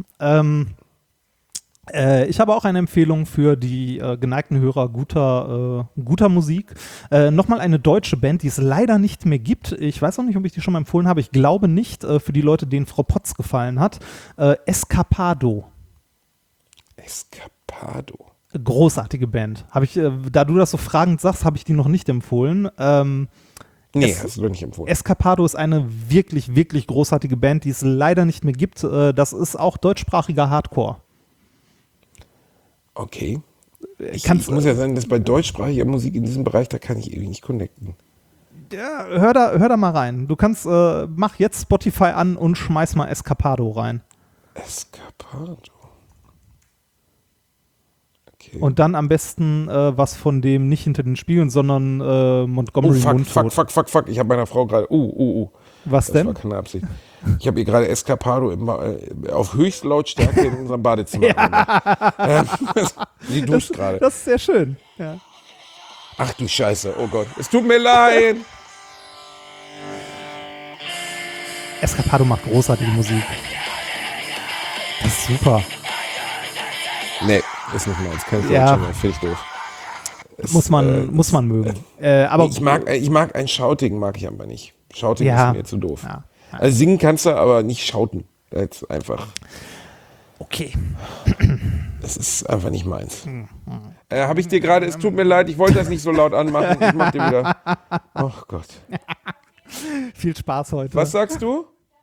Speaker 5: Ich habe auch eine Empfehlung für die geneigten Hörer guter Musik. Nochmal eine deutsche Band, die es leider nicht mehr gibt. Ich weiß auch nicht, ob ich die schon mal empfohlen habe. Ich glaube nicht, für die Leute, denen Frau Potz gefallen hat. Escapado.
Speaker 6: Escapado.
Speaker 5: Großartige Band. Da du das so fragend sagst, habe ich die noch nicht empfohlen.
Speaker 6: Nee, hast du doch nicht empfohlen.
Speaker 5: Escapado ist eine wirklich, wirklich großartige Band, die es leider nicht mehr gibt. Das ist auch deutschsprachiger Hardcore.
Speaker 6: Okay. Ich muss ja sagen, dass bei deutschsprachiger Musik in diesem Bereich, da kann ich irgendwie nicht connecten.
Speaker 5: Ja, hör da mal rein. Du kannst, mach jetzt Spotify an und schmeiß mal Escapado rein.
Speaker 6: Escapado. Okay.
Speaker 5: Und dann am besten was von dem nicht hinter den Spiegeln, sondern Montgomery Mundtot.
Speaker 6: Fuck. Ich habe meiner Frau gerade.
Speaker 5: Was
Speaker 6: das
Speaker 5: denn?
Speaker 6: Das war keine Absicht. Ich habe ihr gerade Escapado auf Höchstlautstärke in unserem Badezimmer gemacht. Sie duscht gerade.
Speaker 5: Das ist sehr schön. Ja.
Speaker 6: Ach du Scheiße, oh Gott. Es tut mir leid.
Speaker 5: Escapado macht großartige Musik. Das ist super.
Speaker 6: Nee, ist nicht meins. Kann ich
Speaker 5: Ja.
Speaker 6: schon mal. Finde ich doof.
Speaker 5: Muss man mögen. Aber
Speaker 6: ich mag ein Schautigen, mag ich aber nicht. Schautigen
Speaker 5: Ja.
Speaker 6: ist mir zu doof.
Speaker 5: Ja.
Speaker 6: Also singen kannst du, aber nicht schauten. Das ist einfach.
Speaker 5: okay.
Speaker 6: Das ist einfach nicht meins. Habe ich dir gerade, es tut mir leid, ich wollte das nicht so laut anmachen. Ich mach dir wieder. Oh Gott.
Speaker 5: Viel Spaß heute.
Speaker 6: Was sagst du?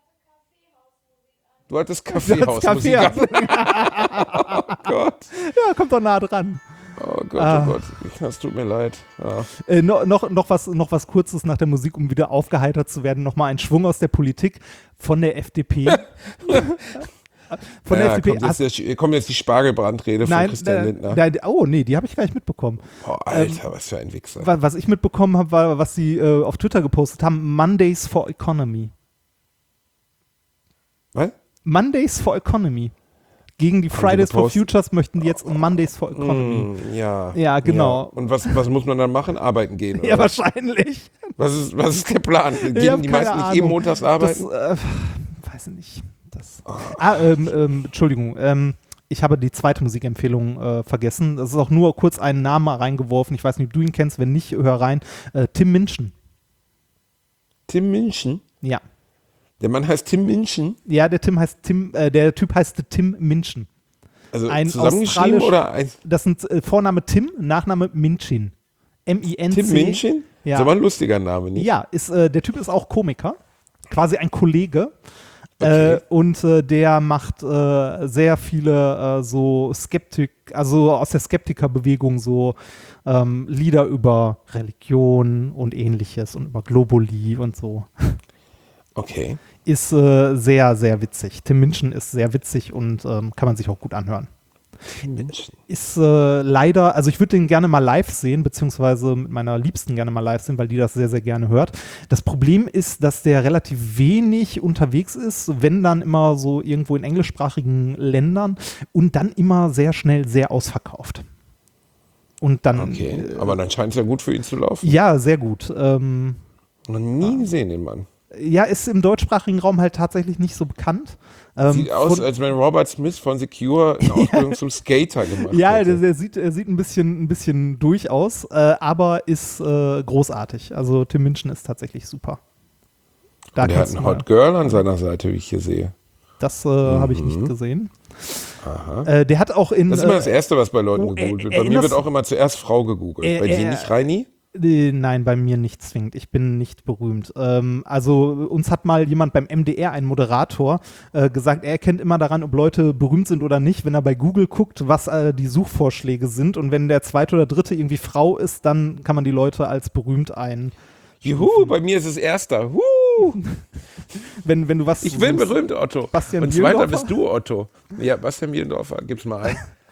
Speaker 6: Du hattest Kaffeehausmusik. Oh Gott.
Speaker 5: Ja, kommt doch nah dran.
Speaker 6: Oh Gott. Das tut mir leid. Ja.
Speaker 5: Noch was Kurzes nach der Musik, um wieder aufgeheitert zu werden. Nochmal ein Schwung aus der Politik von der FDP. Von der FDP.
Speaker 6: Kommt jetzt die Spargelbrandrede von Christian Lindner.
Speaker 5: Oh, nee, die habe ich gar nicht mitbekommen.
Speaker 6: Oh, Alter, was für ein Wichser.
Speaker 5: Was ich mitbekommen habe, war, was sie auf Twitter gepostet haben, Mondays for Economy.
Speaker 6: Was?
Speaker 5: Mondays for Economy. Gegen die Fridays for Futures möchten die jetzt Mondays for Economy.
Speaker 6: Ja.
Speaker 5: Ja, genau.
Speaker 6: Ja. Und was muss man dann machen? Arbeiten gehen? Oder?
Speaker 5: Ja, wahrscheinlich.
Speaker 6: Was ist der Plan?
Speaker 5: Ich
Speaker 6: Gehen
Speaker 5: hab
Speaker 6: die
Speaker 5: keine
Speaker 6: meisten nicht
Speaker 5: Ahnung.
Speaker 6: montags arbeiten?
Speaker 5: Weiß ich nicht. Entschuldigung. Ich habe die zweite Musikempfehlung vergessen. Das ist auch nur kurz einen Namen reingeworfen. Ich weiß nicht, ob du ihn kennst. Wenn nicht, hör rein. Tim Minchin.
Speaker 6: Tim Minchin?
Speaker 5: Ja.
Speaker 6: Der Mann heißt Tim Minchin?
Speaker 5: Ja, der Typ heißt Tim Minchin.
Speaker 6: Also
Speaker 5: Ein
Speaker 6: zusammengeschrieben oder ein
Speaker 5: Das sind Vorname Tim, Nachname Minchin. M-I-N-C.
Speaker 6: Tim Minchin?
Speaker 5: Ja.
Speaker 6: Ist aber ein lustiger Name, nicht?
Speaker 5: Ja, der Typ ist auch Komiker. Quasi ein Kollege.
Speaker 6: Okay.
Speaker 5: Und der macht sehr viele so also aus der Skeptikerbewegung so Lieder über Religion und ähnliches und über Globuli und so.
Speaker 6: Okay.
Speaker 5: Ist sehr, sehr witzig. Tim Minchin ist sehr witzig und kann man sich auch gut anhören.
Speaker 6: Tim Minchin.
Speaker 5: Ist leider, also ich würde den gerne mal live sehen, beziehungsweise mit meiner Liebsten gerne mal live sehen, weil die das sehr, sehr gerne hört. Das Problem ist, dass der relativ wenig unterwegs ist, wenn dann immer so irgendwo in englischsprachigen Ländern und dann immer sehr schnell sehr ausverkauft. Und dann.
Speaker 6: Okay, aber dann scheint es ja gut für ihn zu laufen.
Speaker 5: Ja, sehr gut.
Speaker 6: Noch nie gesehen, den Mann.
Speaker 5: Ja, ist im deutschsprachtigen Raum halt tatsächlich nicht so bekannt.
Speaker 6: Sieht aus, als wenn Robert Smith von Secure eine Ausbildung zum Skater gemacht
Speaker 5: Ja,
Speaker 6: hätte.
Speaker 5: er sieht ein bisschen durch aus, aber ist großartig. Also Tim Minchin ist tatsächlich super.
Speaker 6: Und er hat ein Hot Girl an seiner Seite, wie ich hier sehe.
Speaker 5: Das habe ich nicht gesehen.
Speaker 6: Aha.
Speaker 5: Der hat auch in.
Speaker 6: Das ist immer das Erste, was bei Leuten gegoogelt wird. Bei mir wird auch immer zuerst Frau gegoogelt. Bei dir nicht, Reini?
Speaker 5: Nein, bei mir nicht zwingend. Ich bin nicht berühmt. Also uns hat mal jemand beim MDR, ein Moderator, gesagt, er erkennt immer daran, ob Leute berühmt sind oder nicht, wenn er bei Google guckt, was die Suchvorschläge sind. Und wenn der zweite oder dritte irgendwie Frau ist, dann kann man die Leute als berühmt ein.
Speaker 6: Juhu, bei mir ist es Erster.
Speaker 5: Wenn du was.
Speaker 6: Ich will berühmt, Otto.
Speaker 5: Bastian
Speaker 6: Und zweiter
Speaker 5: Bielendorfer?
Speaker 6: bist du, Otto. Ja, Bastian Bielendorfer, gib's mal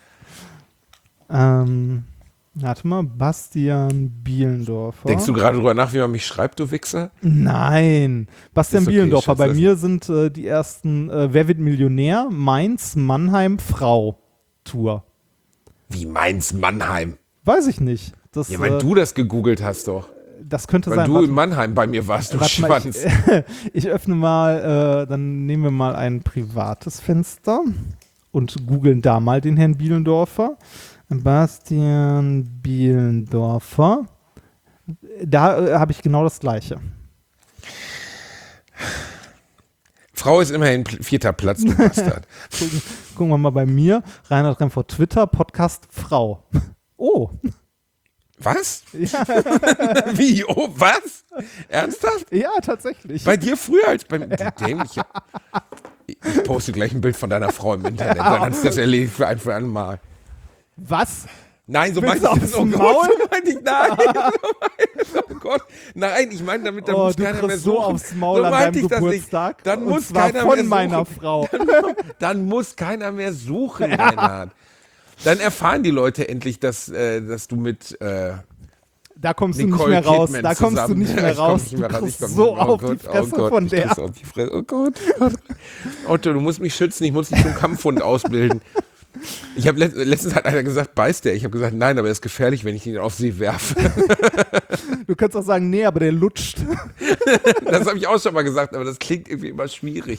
Speaker 6: ein.
Speaker 5: Warte mal, Bastian Bielendorfer.
Speaker 6: Denkst du gerade drüber nach, wie man mich schreibt, du Wichser?
Speaker 5: Nein, Bastian
Speaker 6: Ist okay,
Speaker 5: Bielendorfer.
Speaker 6: Schatz,
Speaker 5: Bei
Speaker 6: das-
Speaker 5: mir sind die ersten Wer wird Millionär? Mainz, Mannheim, Frau Tour.
Speaker 6: Wie Mainz-Mannheim?
Speaker 5: Weiß ich nicht. Das,
Speaker 6: Ja, weil du das gegoogelt hast doch.
Speaker 5: das könnte
Speaker 6: Weil
Speaker 5: sein.
Speaker 6: du
Speaker 5: Warte-
Speaker 6: in Mannheim bei mir warst, du
Speaker 5: warte mal,
Speaker 6: Schwanz.
Speaker 5: ich öffne mal, dann nehmen wir mal ein privates Fenster und googeln da mal den Herrn Bielendorfer. Bastian Bielendorfer. Da habe ich genau das Gleiche.
Speaker 6: Frau ist immerhin 4. Platz, du Bastard.
Speaker 5: Gucken wir mal bei mir. Reinhard Remford Twitter, Podcast Frau. Oh,
Speaker 6: Was? Wie? Oh, was? Ernsthaft?
Speaker 5: ja, tatsächlich.
Speaker 6: Bei dir früher als bei mir? Dämliche. Ich poste gleich ein Bild von deiner Frau im Internet, dann hat sich das erledigt für ein Mal.
Speaker 5: Was?
Speaker 6: Nein, so
Speaker 5: Willst
Speaker 6: meinte
Speaker 5: du
Speaker 6: ich das.
Speaker 5: aufs
Speaker 6: Oh
Speaker 5: Maul?
Speaker 6: Gott, so meinte ich, nein. So meinte ich, oh Gott. Nein, ich meine damit, da
Speaker 5: Oh,
Speaker 6: muss
Speaker 5: du
Speaker 6: keiner mehr
Speaker 5: kriegst so
Speaker 6: suchen.
Speaker 5: aufs Maul
Speaker 6: so
Speaker 5: an
Speaker 6: meinte
Speaker 5: deinem
Speaker 6: ich das nicht.
Speaker 5: Geburtstag.
Speaker 6: Dann
Speaker 5: und
Speaker 6: muss
Speaker 5: zwar
Speaker 6: keiner
Speaker 5: von
Speaker 6: mehr
Speaker 5: meiner
Speaker 6: suchen.
Speaker 5: Frau.
Speaker 6: Dann muss keiner mehr suchen, Reinhard. Dann erfahren die Leute endlich, dass du mit
Speaker 5: Da kommst du
Speaker 6: Nicole
Speaker 5: nicht mehr raus.
Speaker 6: Kidman
Speaker 5: Da kommst du
Speaker 6: zusammen.
Speaker 5: nicht mehr
Speaker 6: Ich komm
Speaker 5: raus.
Speaker 6: nicht mehr
Speaker 5: Du
Speaker 6: ran,
Speaker 5: kriegst
Speaker 6: ich komm
Speaker 5: so
Speaker 6: nicht mehr. Oh
Speaker 5: auf die
Speaker 6: Gott,
Speaker 5: Fresse
Speaker 6: oh Gott,
Speaker 5: von
Speaker 6: ich
Speaker 5: der.
Speaker 6: krieg's auf die Fresse. Oh Gott. Otto, du musst mich schützen, ich muss dich zum Kampfhund ausbilden. Ich habe letztens hat einer gesagt, beißt der? Ich habe gesagt, nein, aber er ist gefährlich, wenn ich ihn auf sie werfe.
Speaker 5: Du könntest auch sagen, nee, aber der lutscht.
Speaker 6: Das habe ich auch schon mal gesagt, aber das klingt irgendwie immer schwierig.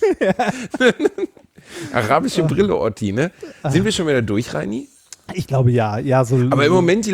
Speaker 6: Arabische Brille, Otti, ne? Sind wir schon wieder durch, Reini?
Speaker 5: Ich glaube ja. Ja, so.
Speaker 6: Aber im Moment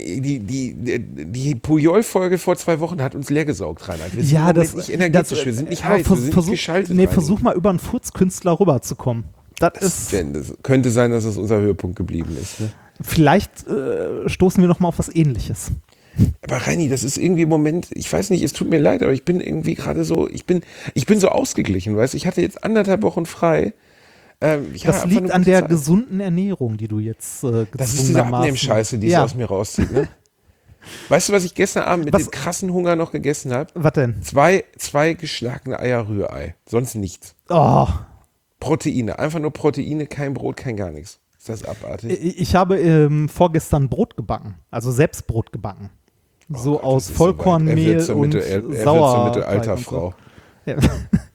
Speaker 6: die Puyol-Folge vor 2 Wochen hat uns leergesaugt, Reinhard. Wir sind im Moment nicht energetisch, wir sind nicht heiß, wir sind nicht geschaltet.
Speaker 5: Nee,
Speaker 6: Reini.
Speaker 5: versuch mal über einen Furzkünstler rüberzukommen. Das
Speaker 6: Das könnte sein, dass es unser Höhepunkt geblieben ist. Ne?
Speaker 5: vielleicht stoßen wir noch mal auf was Ähnliches.
Speaker 6: Aber Reini, das ist irgendwie im Moment, ich weiß nicht, es tut mir leid, aber ich bin irgendwie gerade so, ich bin so ausgeglichen, weißt du? Ich hatte jetzt 1,5 Wochen frei.
Speaker 5: Das liegt an der gesunden Ernährung, die du jetzt
Speaker 6: Das ist diese Abnehmscheiße, die es aus mir rauszieht, ne? Weißt du, was ich gestern Abend mit dem krassen Hunger noch gegessen habe?
Speaker 5: Was denn?
Speaker 6: 2 geschlagene Eier Rührei. Sonst nichts.
Speaker 5: Oh,
Speaker 6: Proteine. Einfach nur Proteine, kein Brot, kein gar nichts. Ist das abartig?
Speaker 5: ich habe vorgestern Brot gebacken, also selbst Brot gebacken. So
Speaker 6: Gott,
Speaker 5: aus
Speaker 6: das ist so weit.
Speaker 5: Vollkornmehl
Speaker 6: Er
Speaker 5: und
Speaker 6: wird zur
Speaker 5: Sauerteig
Speaker 6: Mittelalterfrau.
Speaker 5: und so. Ja.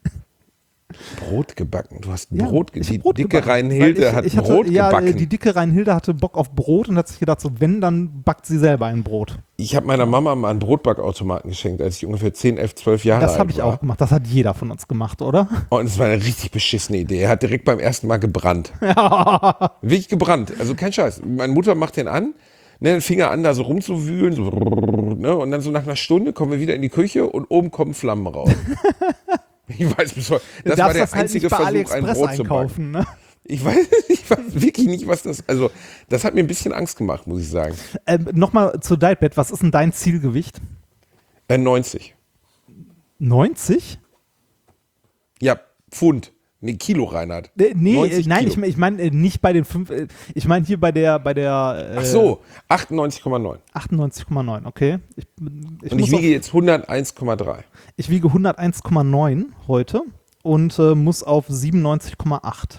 Speaker 6: Brot gebacken. Du hast
Speaker 5: Ja,
Speaker 6: Brot
Speaker 5: ich
Speaker 6: Die
Speaker 5: hab Brot
Speaker 6: dicke
Speaker 5: gebacken,
Speaker 6: Reinhilde
Speaker 5: weil
Speaker 6: hat
Speaker 5: ich hatte,
Speaker 6: Brot
Speaker 5: ja,
Speaker 6: gebacken.
Speaker 5: die dicke Reinhilde hatte Bock auf Brot und hat sich gedacht, so wenn, dann backt sie selber ein Brot.
Speaker 6: Ich habe meiner Mama mal einen Brotbackautomaten geschenkt, als ich ungefähr 10, 11, 12 Jahre alt war.
Speaker 5: Das habe ich auch gemacht. Das hat jeder von uns gemacht, oder?
Speaker 6: Und es war eine richtig beschissene Idee. Er hat direkt beim ersten Mal gebrannt. Wirklich gebrannt. Also kein Scheiß. Meine Mutter macht den an, ne, den Finger an, da so rumzuwühlen, so, ne, und dann so nach einer Stunde kommen wir wieder in die Küche und oben kommen Flammen raus. Ich weiß bis heute. Das war der einzige
Speaker 5: halt nicht bei
Speaker 6: Versuch, ein
Speaker 5: AliExpress
Speaker 6: Brot zu backen.
Speaker 5: einkaufen, ne?
Speaker 6: Ich weiß wirklich nicht, was das. Also, das hat mir ein bisschen Angst gemacht, muss ich sagen.
Speaker 5: Nochmal zu Dietbed. Was ist denn dein Zielgewicht?
Speaker 6: 90.
Speaker 5: 90?
Speaker 6: Ja, Pfund. Nee, Kilo, Reinhard.
Speaker 5: Nee,
Speaker 6: 90
Speaker 5: nein,
Speaker 6: Kilo.
Speaker 5: ich meine nicht bei den 5. Ich meine hier bei der
Speaker 6: Ach so, 98,9.
Speaker 5: 98,9, okay.
Speaker 6: Und ich wiege jetzt 101,3.
Speaker 5: Ich wiege 101,9 heute und muss auf 97,8.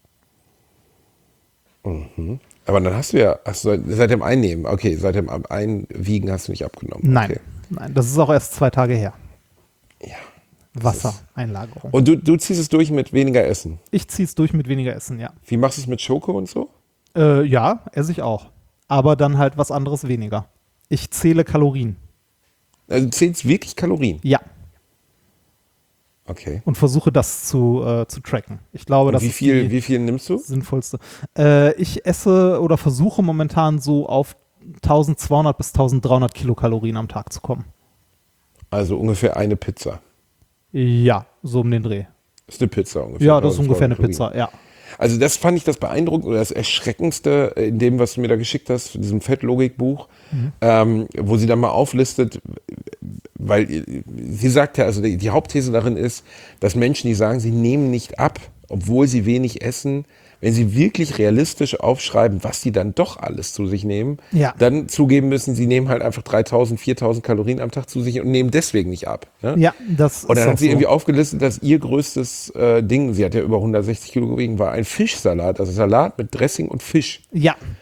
Speaker 6: Aber dann hast du ja, seit dem Einnehmen, okay, seit dem Einwiegen hast du nicht abgenommen.
Speaker 5: Nein,
Speaker 6: Okay.
Speaker 5: nein, das ist auch erst 2 Tage her.
Speaker 6: Ja.
Speaker 5: Wassereinlagerung.
Speaker 6: Und du ziehst es durch mit weniger Essen.
Speaker 5: Ich ziehe es durch mit weniger Essen, ja.
Speaker 6: Wie machst du es mit Schoko und so?
Speaker 5: Ja, esse ich auch. Aber dann halt was anderes weniger. Ich zähle Kalorien.
Speaker 6: Also du zählst wirklich Kalorien.
Speaker 5: Ja.
Speaker 6: Okay.
Speaker 5: Und versuche das zu tracken. Ich glaube,
Speaker 6: Und
Speaker 5: das
Speaker 6: wie
Speaker 5: ist die
Speaker 6: viel nimmst du?
Speaker 5: sinnvollste. Ich esse oder versuche momentan so auf 1200 bis 1300 Kilokalorien am Tag zu kommen.
Speaker 6: Also ungefähr eine Pizza.
Speaker 5: Ja, so um den Dreh.
Speaker 6: Ist eine Pizza ungefähr.
Speaker 5: Ja, das ist ungefähr eine
Speaker 6: 1200
Speaker 5: Pizza, ja.
Speaker 6: Also das fand ich das beeindruckende oder das Erschreckendste in dem, was du mir da geschickt hast, in diesem Fettlogikbuch, wo sie dann mal auflistet, weil sie sagt ja, also die Hauptthese darin ist, dass Menschen, die sagen, sie nehmen nicht ab, obwohl sie wenig essen, wenn sie wirklich realistisch aufschreiben, was sie dann doch alles zu sich nehmen,
Speaker 5: Ja.
Speaker 6: dann zugeben müssen, sie nehmen halt einfach 3000, 4000 Kalorien am Tag zu sich und nehmen deswegen nicht ab. Ne?
Speaker 5: Ja, das
Speaker 6: Und dann
Speaker 5: ist
Speaker 6: hat
Speaker 5: auch
Speaker 6: sie
Speaker 5: so.
Speaker 6: irgendwie aufgelistet, dass ihr größtes Ding, sie hat ja über 160 Kilo gewogen, war ein Fischsalat, also Salat mit Dressing und Fisch.
Speaker 5: Ja,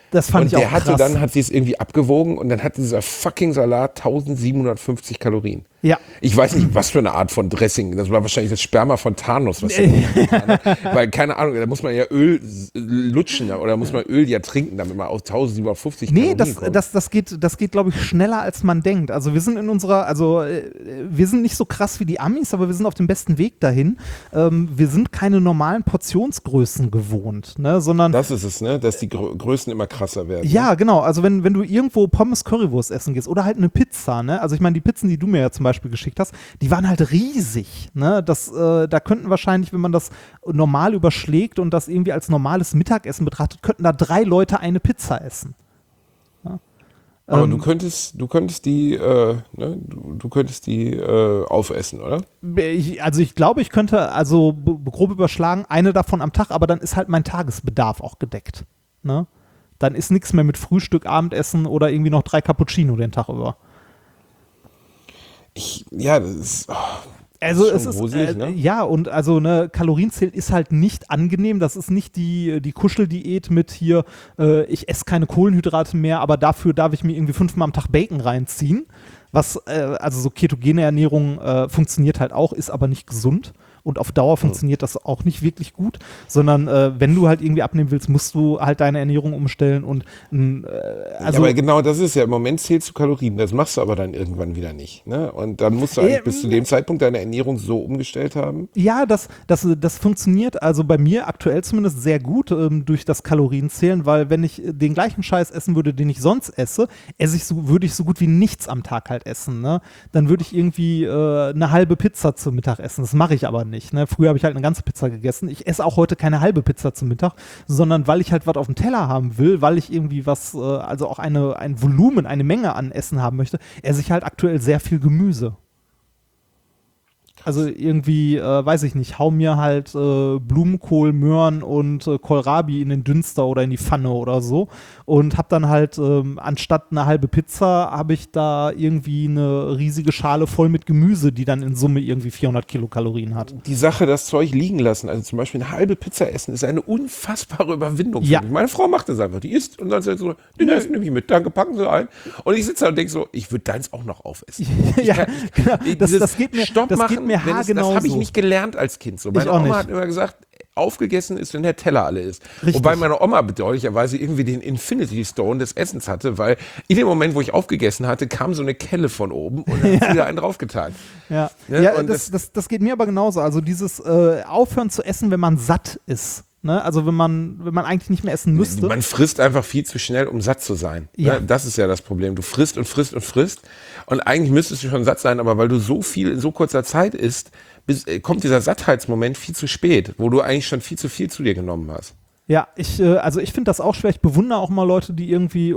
Speaker 5: Das fand
Speaker 6: und
Speaker 5: ich auch
Speaker 6: der hatte
Speaker 5: krass.
Speaker 6: dann, hat sie es irgendwie abgewogen und dann hatte dieser fucking Salat 1750 Kalorien.
Speaker 5: Ja.
Speaker 6: Ich weiß nicht, was für eine Art von Dressing. Das war wahrscheinlich das Sperma von Thanos, was der getan hat. Weil, keine Ahnung, da muss man ja Öl lutschen oder muss man Öl ja trinken, damit man auf 1750
Speaker 5: Nee,
Speaker 6: Kalorien kommt.
Speaker 5: das geht, glaube ich, schneller als man denkt. Also wir sind wir sind nicht so krass wie die Amis, aber wir sind auf dem besten Weg dahin. Wir sind keine normalen Portionsgrößen gewohnt, ne, sondern
Speaker 6: Das ist es, ne? Dass die Größen immer krasser werden.
Speaker 5: ja, genau. Also wenn du irgendwo Pommes Currywurst essen gehst oder halt eine Pizza, ne? Also ich meine, die Pizzen, die du mir ja zum Beispiel geschickt hast, die waren halt riesig, ne? Da könnten wahrscheinlich, wenn man das normal überschlägt und das irgendwie als normales Mittagessen betrachtet, könnten da 3 Leute eine Pizza essen. Ja?
Speaker 6: Aber du könntest die aufessen, oder?
Speaker 5: Ich glaube, ich könnte grob überschlagen, eine davon am Tag, aber dann ist halt mein Tagesbedarf auch gedeckt, ne? Dann ist nichts mehr mit Frühstück, Abendessen oder irgendwie noch 3 Cappuccino den Tag über.
Speaker 6: Das ist.
Speaker 5: Also
Speaker 6: schon
Speaker 5: es ist,
Speaker 6: gruselig, ne?
Speaker 5: ja, und also eine Kalorienzählen ist halt nicht angenehm. Das ist nicht die Kuscheldiät mit hier, ich esse keine Kohlenhydrate mehr, aber dafür darf ich mir irgendwie 5-mal am Tag Bacon reinziehen. Was, also so ketogene Ernährung funktioniert halt auch, ist aber nicht gesund. Und auf Dauer funktioniert das auch nicht wirklich gut, sondern wenn du halt irgendwie abnehmen willst, musst du halt deine Ernährung umstellen und
Speaker 6: aber genau das ist ja, im Moment zählst du Kalorien, das machst du aber dann irgendwann wieder nicht, ne? Und dann musst du eigentlich bis zu dem Zeitpunkt deine Ernährung so umgestellt haben.
Speaker 5: Ja, das funktioniert also bei mir aktuell zumindest sehr gut durch das Kalorienzählen, weil wenn ich den gleichen Scheiß essen würde, den ich sonst esse, würde ich so gut wie nichts am Tag halt essen, ne? Dann würde ich irgendwie eine halbe Pizza zum Mittag essen, das mache ich aber nicht. Ne? Früher habe ich halt eine ganze Pizza gegessen. Ich esse auch heute keine halbe Pizza zum Mittag, sondern weil ich halt was auf dem Teller haben will, weil ich irgendwie also auch ein Volumen, eine Menge an Essen haben möchte, esse ich halt aktuell sehr viel Gemüse. Also irgendwie, weiß ich nicht, hau mir halt Blumenkohl, Möhren und Kohlrabi in den Dünster oder in die Pfanne oder so und hab dann halt anstatt eine halbe Pizza habe ich da irgendwie eine riesige Schale voll mit Gemüse, die dann in Summe irgendwie 400 Kilokalorien hat.
Speaker 6: Die Sache, das Zeug liegen lassen, also zum Beispiel eine halbe Pizza essen, ist eine unfassbare Überwindung.
Speaker 5: Ja.
Speaker 6: Meine Frau macht das einfach, die isst und dann sagt so, den Rest nehme ich mit, danke, packen Sie ein. Und ich sitze da und denke so, ich würde deins auch noch aufessen.
Speaker 5: Ja, genau. Das geht mir
Speaker 6: Das habe ich nicht gelernt als Kind. So. Meine Oma hat immer gesagt, aufgegessen ist, wenn der Teller alle ist.
Speaker 5: Richtig.
Speaker 6: Wobei meine Oma bedauerlicherweise irgendwie den Infinity Stone des Essens hatte, weil in dem Moment, wo ich aufgegessen hatte, kam so eine Kelle von oben und dann hat wieder einen draufgetan.
Speaker 5: Ja,
Speaker 6: Ne?
Speaker 5: ja
Speaker 6: Und
Speaker 5: das geht mir aber genauso. Also dieses Aufhören zu essen, wenn man satt ist. Ne? Also wenn man eigentlich nicht mehr essen müsste.
Speaker 6: Man frisst einfach viel zu schnell, um satt zu sein.
Speaker 5: Ja.
Speaker 6: Ne? Das ist ja das Problem. Du frisst und frisst und frisst und eigentlich müsstest du schon satt sein, aber weil du so viel in so kurzer Zeit isst, kommt dieser Sattheitsmoment viel zu spät, wo du eigentlich schon viel zu viel zu dir genommen hast.
Speaker 5: Ja, ich finde das auch schwer. Ich bewundere auch mal Leute, die irgendwie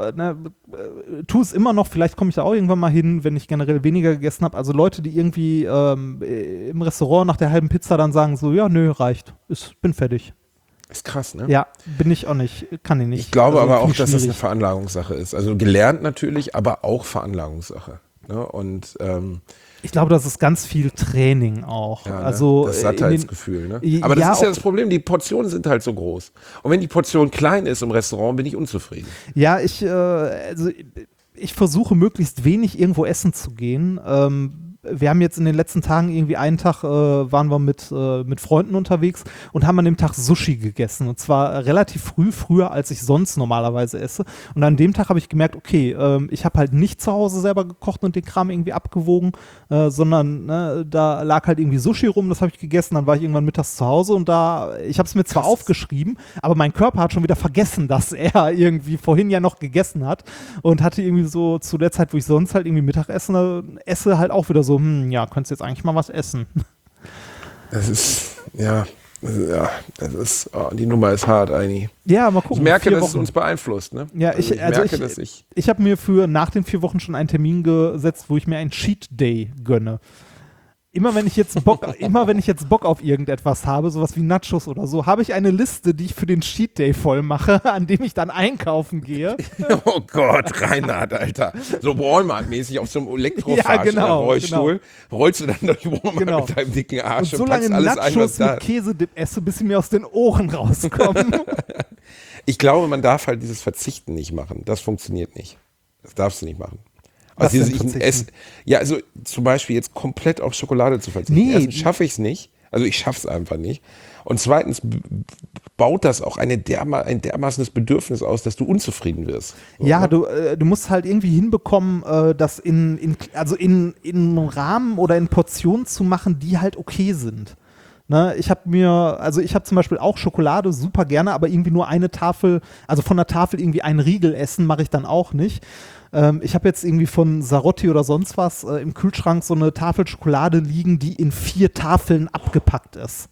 Speaker 5: tu es immer noch, vielleicht komme ich da auch irgendwann mal hin, wenn ich generell weniger gegessen habe. Also Leute, die irgendwie im Restaurant nach der halben Pizza dann sagen so, ja, nö, reicht, bin fertig.
Speaker 6: Ist krass, ne?
Speaker 5: Ja, bin ich auch nicht, kann ich nicht.
Speaker 6: Ich glaube
Speaker 5: also,
Speaker 6: aber auch,
Speaker 5: finde ich
Speaker 6: dass das eine
Speaker 5: schwierig.
Speaker 6: Veranlagungssache ist. Also gelernt natürlich, aber auch Veranlagungssache. Ne? Und
Speaker 5: Ich glaube, das ist ganz viel Training auch.
Speaker 6: ja, ne?
Speaker 5: Also
Speaker 6: das Sattheitsgefühl. Ne?
Speaker 5: Ja,
Speaker 6: Aber das ist ja
Speaker 5: auch-
Speaker 6: das Problem, die Portionen sind halt so groß. Und wenn die Portion klein ist im Restaurant, bin ich unzufrieden.
Speaker 5: Ja, ich versuche möglichst wenig irgendwo essen zu gehen. Wir haben jetzt in den letzten Tagen irgendwie einen Tag waren wir mit Freunden unterwegs und haben an dem Tag Sushi gegessen. Und zwar relativ früher als ich sonst normalerweise esse. Und an dem Tag habe ich gemerkt, okay, ich habe halt nicht zu Hause selber gekocht und den Kram irgendwie abgewogen, sondern ne, da lag halt irgendwie Sushi rum, das habe ich gegessen. Dann war ich irgendwann mittags zu Hause und ich habe es mir zwar aufgeschrieben, aber mein Körper hat schon wieder vergessen, dass er irgendwie vorhin ja noch gegessen hat und hatte irgendwie so zu der Zeit, wo ich sonst halt irgendwie Mittagessen esse, halt auch wieder so, ja, könntest jetzt eigentlich mal was essen.
Speaker 6: Das ist, die Nummer ist hart eigentlich.
Speaker 5: Ja, mal gucken.
Speaker 6: Ich merke,
Speaker 5: 4
Speaker 6: dass es
Speaker 5: Wochen.
Speaker 6: uns beeinflusst, ne?
Speaker 5: Ja, ich habe mir für nach den 4 Wochen schon einen Termin gesetzt, wo ich mir einen Cheat Day gönne. immer wenn ich jetzt Bock auf irgendetwas habe, sowas wie Nachos oder so, habe ich eine Liste, die ich für den Cheat Day voll mache, an dem ich dann einkaufen gehe.
Speaker 6: Oh Gott, Reinhard, Alter. So Walmart-mäßig auf so einem Elektrofahrstuhl, rollst du dann durch Walmart mit deinem dicken Arsch
Speaker 5: und so lange
Speaker 6: alles
Speaker 5: Nachos mit Käsedip esse, bis sie mir aus den Ohren rauskommen.
Speaker 6: Ich glaube, man darf halt dieses Verzichten nicht machen. Das funktioniert nicht. Das darfst du nicht machen. Also also zum Beispiel jetzt komplett auf Schokolade zu verzichten.
Speaker 5: Nee.
Speaker 6: Erstens schaffe ich es nicht. Also ich schaffe es einfach nicht. Und zweitens baut das auch ein dermaßenes Bedürfnis aus, dass du unzufrieden wirst.
Speaker 5: Ja, du musst halt irgendwie hinbekommen, das in Rahmen oder in Portionen zu machen, die halt okay sind. Ne, ich habe zum Beispiel auch Schokolade super gerne, aber irgendwie nur eine Tafel, also von der Tafel irgendwie einen Riegel essen, mache ich dann auch nicht. Ich habe jetzt irgendwie von Sarotti oder sonst was im Kühlschrank so eine Tafel Schokolade liegen, die in 4 Tafeln abgepackt ist.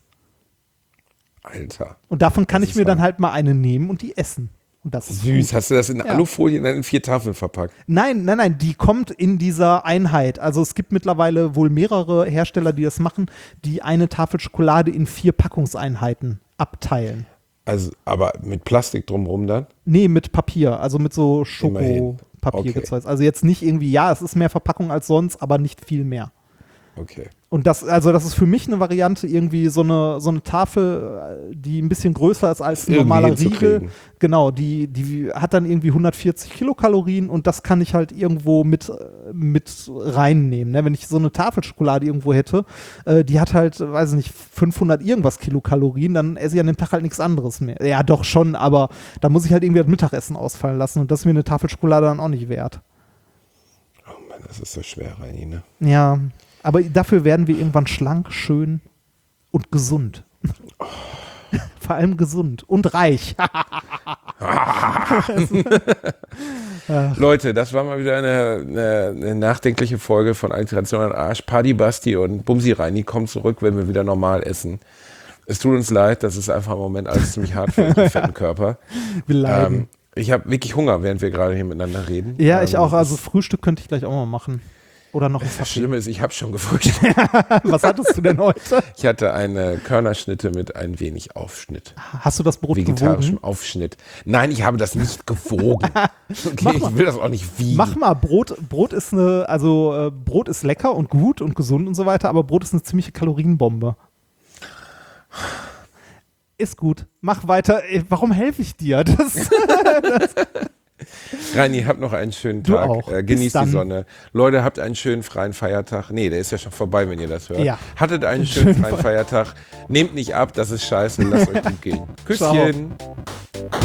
Speaker 6: Alter.
Speaker 5: Und davon kann ich mir dann halt mal eine nehmen und die essen. Und das ist
Speaker 6: süß.
Speaker 5: gut.
Speaker 6: Hast du das in Alufolie in 4 Tafeln verpackt?
Speaker 5: Nein, die kommt in dieser Einheit. Also es gibt mittlerweile wohl mehrere Hersteller, die das machen, die eine Tafel Schokolade in 4 Packungseinheiten abteilen.
Speaker 6: Also, aber mit Plastik drumherum dann?
Speaker 5: Nee, mit Papier, also mit so
Speaker 6: Immerhin.
Speaker 5: Schokopapier. Also jetzt nicht irgendwie, es ist mehr Verpackung als sonst, aber nicht viel mehr.
Speaker 6: Okay.
Speaker 5: Und das ist für mich eine Variante, irgendwie so eine Tafel, die ein bisschen größer ist als ein normaler Riegel. Genau, die hat dann irgendwie 140 Kilokalorien und das kann ich halt irgendwo mit reinnehmen. Ne? Wenn ich so eine Tafel Schokolade irgendwo hätte, die hat halt, weiß ich nicht, 500 irgendwas Kilokalorien, dann esse ich an dem Tag halt nichts anderes mehr. Ja, doch schon, aber da muss ich halt irgendwie das Mittagessen ausfallen lassen und das ist mir eine Tafel Schokolade dann auch nicht wert.
Speaker 6: Oh Mann, das ist so schwer, Reini, ne?
Speaker 5: Ja. Aber dafür werden wir irgendwann schlank, schön und gesund. Vor allem gesund und reich.
Speaker 6: Leute, das war mal wieder eine nachdenkliche Folge von Alliteration an Arsch. Paddy Basti und Bumsi Reini kommen zurück, wenn wir wieder normal essen. Es tut uns leid, das ist einfach im Moment alles ziemlich hart für unseren fetten Körper.
Speaker 5: Wir leiden.
Speaker 6: Ich habe wirklich Hunger, während wir gerade hier miteinander reden.
Speaker 5: Ja, ich auch. Also Frühstück könnte ich gleich auch mal machen. Oder noch ein
Speaker 6: Das
Speaker 5: Kaffee.
Speaker 6: Schlimme ist, ich habe schon gefrühstückt.
Speaker 5: Was hattest du denn heute?
Speaker 6: Ich hatte eine Körnerschnitte mit ein wenig Aufschnitt.
Speaker 5: Hast du das Brot
Speaker 6: Vegetarischem
Speaker 5: gewogen?
Speaker 6: Aufschnitt. Nein, ich habe das nicht gewogen. Okay, ich will das auch nicht wiegen.
Speaker 5: Mach mal, Brot ist Brot ist lecker und gut und gesund und so weiter, aber Brot ist eine ziemliche Kalorienbombe. Ist gut. Mach weiter. Warum helfe ich dir?
Speaker 6: Reini, habt noch einen schönen
Speaker 5: Du
Speaker 6: Tag.
Speaker 5: auch.
Speaker 6: Genießt die Sonne. Leute, habt einen schönen freien Feiertag. Nee, der ist ja schon vorbei, wenn ihr das hört.
Speaker 5: Ja.
Speaker 6: Hattet einen schönen freien Feiertag. Nehmt nicht ab, das ist scheiße. Lasst euch gut gehen. Küsschen.
Speaker 5: Ciao.